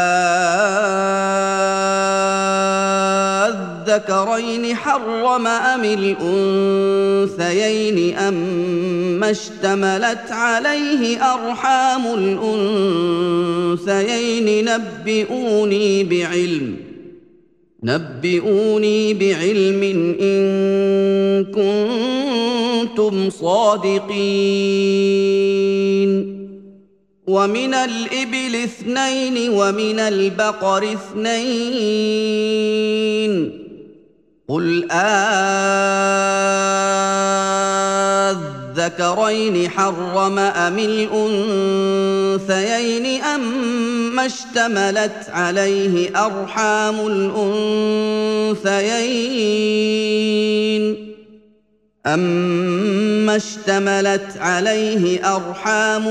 أذكرين حرم أم الأنثيين أما اشتملت عليه أرحام الأنثيين نبئوني بعلم نبئوني بعلم إن كنتم صادقين ومن الإبل اثنين ومن البقر اثنين قل أذكرين حرم أم الأنثيين أما اشتملت عليه أرحام الأنثيين أما اشتملت عليه أرحام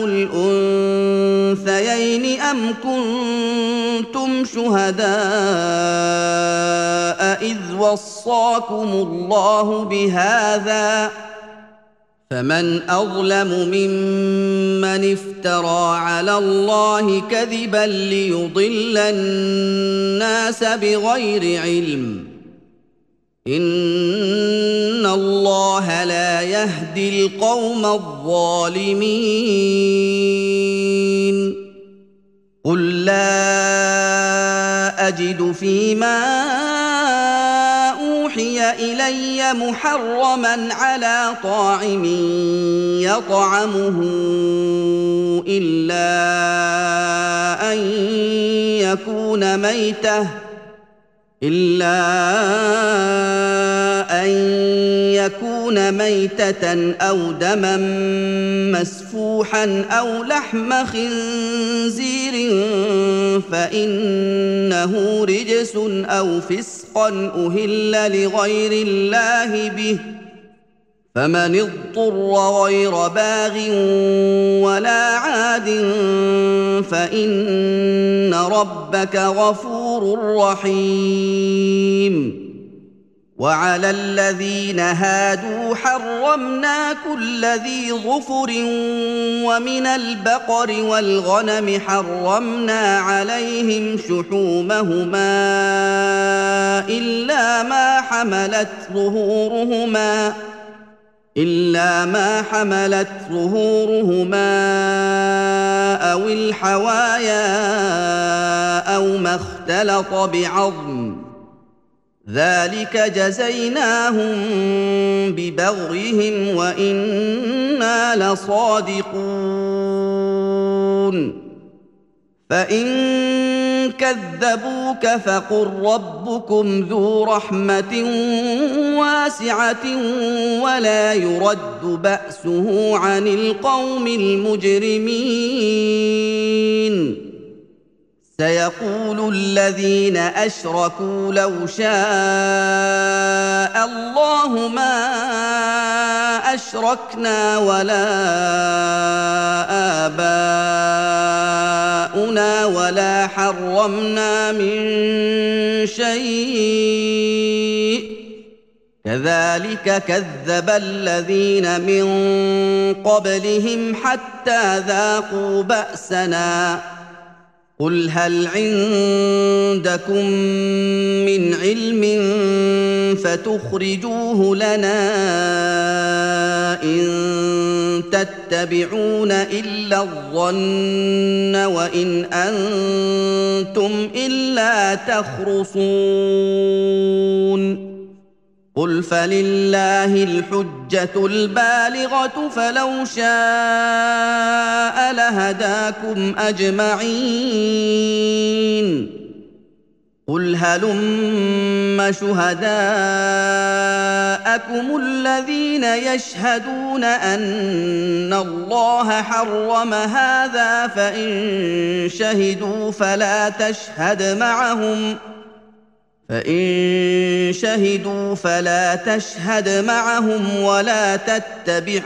الأنثيين أم كنتم شهداء إذ وصاكم الله بهذا فمن أظلم ممن افترى على الله كذبا ليضل الناس بغير علم إن الله لا يهدي القوم الظالمين قل لا أجد فيما أوحي إلي محرما على طاعم يطعمه إلا أن يكون ميتة إلا أن يكون ميتة أو دما مسفوحا أو لحم خنزير فإنه رجس أو فسقا أهل لغير الله به فمن اضطر غير باغ ولا عاد فإن ربك غفور رحيم وعلى الذين هادوا حرمنا كل ذي ظفر ومن البقر والغنم حرمنا عليهم شحومهما إلا ما حملت ظهورهما إلا ما حملت ظهورهما أو الحوايا أو ما اختلط بعظم ذلك جزيناهم ببغيهم وإنا لصادقون فإن كذبوك فقل ربكم ذو رحمة واسعة ولا يرد بأسه عن القوم المجرمين سيقول الذين أشركوا لو شاء الله ما أشركنا ولا آباؤنا ولا حرمنا من شيء كذلك كذب الذين من قبلهم حتى ذاقوا بأسنا قل هل عندكم من علم فتخرجوه لنا إن تتبعون إلا الظن وإن أنتم إلا تخرصون قل فلله الحجة البالغة فلو شاء لهداكم أجمعين قل هلم شهداءكم الذين يشهدون أن الله حرم هذا فإن شهدوا فلا تشهد معهم فإن شهدوا فلا تشهد معهم ولا تتبع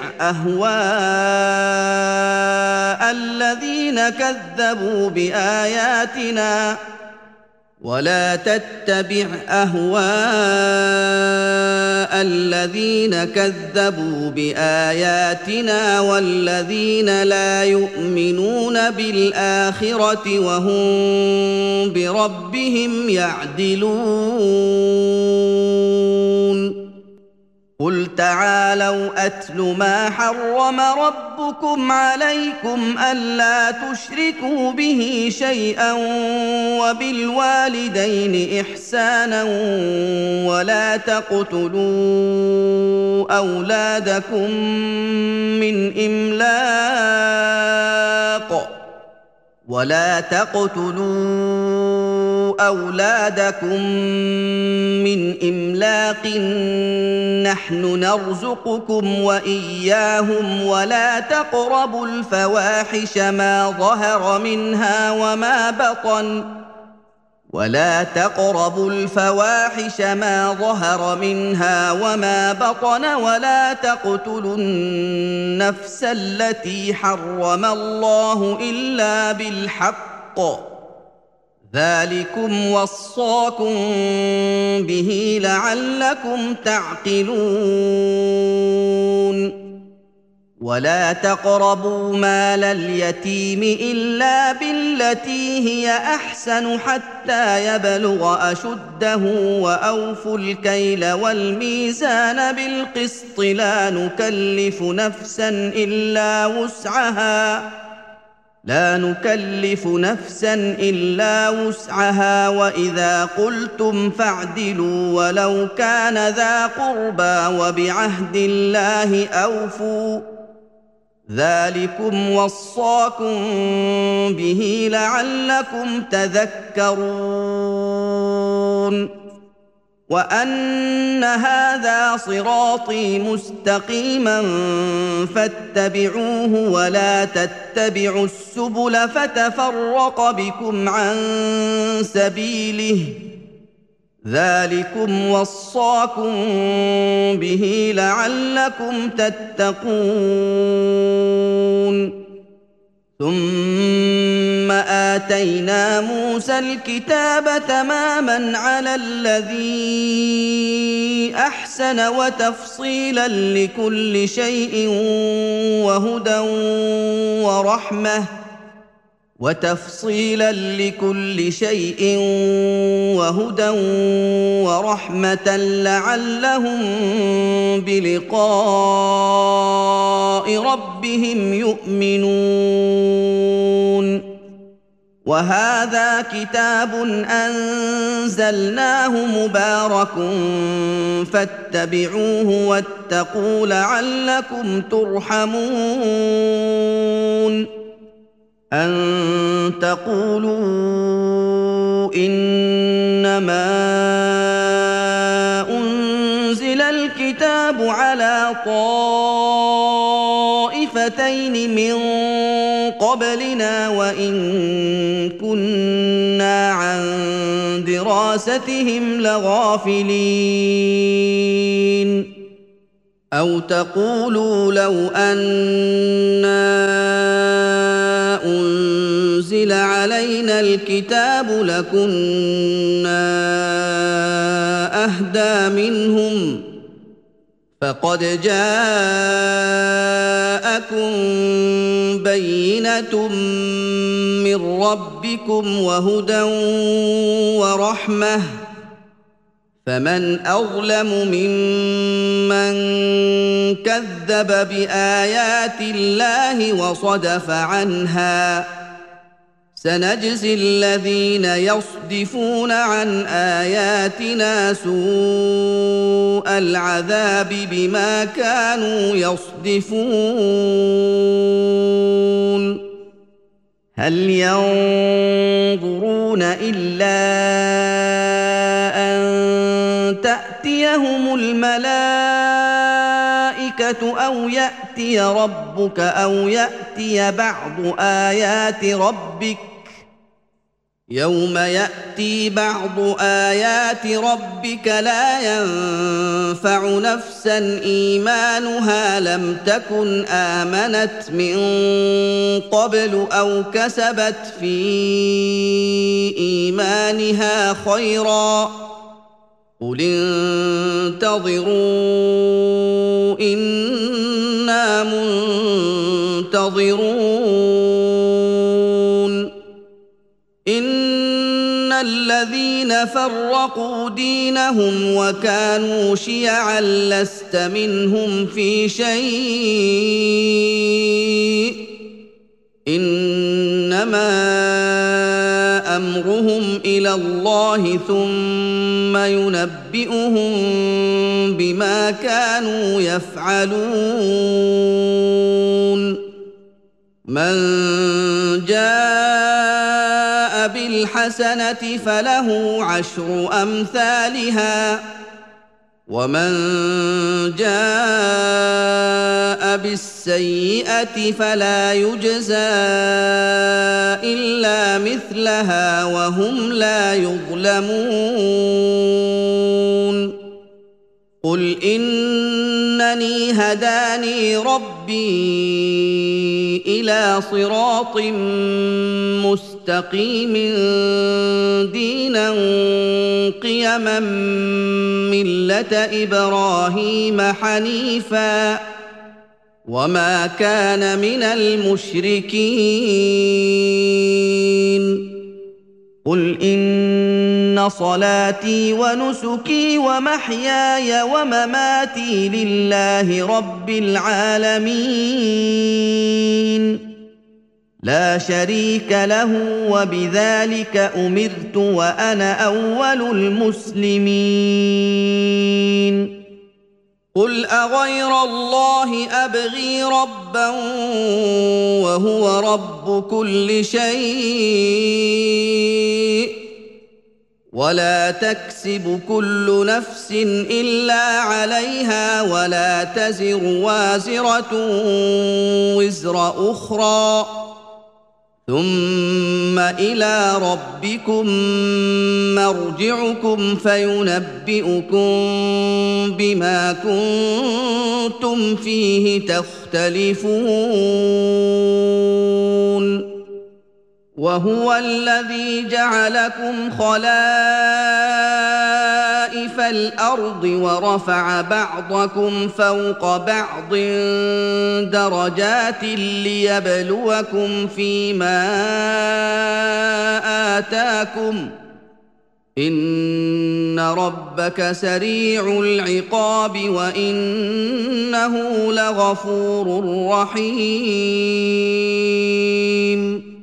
أهواء الذين كذبوا بآياتنا ولا تتبع أهواء الذين كذبوا بآياتنا والذين لا يؤمنون بالآخرة وهم بربهم يعدلون قل تعالوا أتل ما حرم ربكم عليكم ألا تشركوا به شيئا وبالوالدين إحسانا ولا تقتلوا أولادكم من إملاق ولا تقتلوا أولادكم من إملاق نحن نرزقكم وإياهم ولا تقربوا الفواحش ما ظهر منها وما بطن ولا تقربوا الفواحش ما ظهر منها وما بطن ولا تقتلوا النفس التي حرم الله إلا بالحق ذلكم وصاكم به لعلكم تعقلون ولا تقربوا مال اليتيم إلا بالتي هي أحسن حتى يبلغ أشده وأوفوا الكيل والميزان بالقسط لا نكلف نفسا إلا وسعها لا نكلف نفسا إلا وسعها وإذا قلتم فاعدلوا ولو كان ذا قربى وبعهد الله أوفوا ذلكم وصاكم به لعلكم تذكرون وأن هذا صراطي مستقيما فاتبعوه ولا تتبعوا السبل فتفرق بكم عن سبيله ذلكم وصاكم به لعلكم تتقون ثم آتينا موسى الكتاب تماما على الذي أحسن وتفصيلا لكل شيء وهدى ورحمة وتفصيلا لكل شيء وهدى ورحمة لعلهم بلقاء ربهم يؤمنون وهذا كتاب أنزلناه مبارك فاتبعوه واتقوا لعلكم ترحمون أن تقولوا إنما أنزل الكتاب على طائفتين من قبلنا وإن كنا عن دراستهم لغافلين أو تقولوا لو أنا أنزل علينا الكتاب لكنا أهدى منهم فقد جاءكم بينة من ربكم وهدى ورحمة فمن أظلم ممن كذب بآيات الله وصدف عنها سنجزي الذين يصدفون عن آياتنا سوء العذاب بما كانوا يصدفون هل ينظرون إلا أن تأتيهم الملائكة أو يأتي ربك أو يأتي بعض آيات ربك يوم يأتي بعض آيات ربك لا ينفع نفسا إيمانها لم تكن آمنت من قبل أو كسبت في إيمانها خيرا قل انتظروا إنا منتظرون إن الذين فرقوا دينهم وكانوا شيعا لست منهم في شيء إنما أمرهم إلى الله ثم ينبئهم بما كانوا يفعلون من جاء بالحسنة فله عشر أمثالها ومن جاء بالسيئة فلا يجزى إلا مثلها وهم لا يظلمون قل إنني هداني ربي إلى صراط مستقيم مستقيم دينا قيما ملة إبراهيم حنيفا وما كان من المشركين قل إن صلاتي ونسكي ومحياي ومماتي لله رب العالمين لا شريك له وبذلك أمرت وأنا أول المسلمين قل أغير الله أبغي ربا وهو رب كل شيء ولا تكسب كل نفس إلا عليها ولا تزر وازرة وزر أخرى ثم إلى ربكم مرجعكم فينبئكم بما كنتم فيه تختلفون وهو الذي جعلكم خلائف الأرض ورفع بعضكم فوق بعض درجات ليبلوكم فيما آتاكم إن ربك سريع العقاب وإنه لغفور رحيم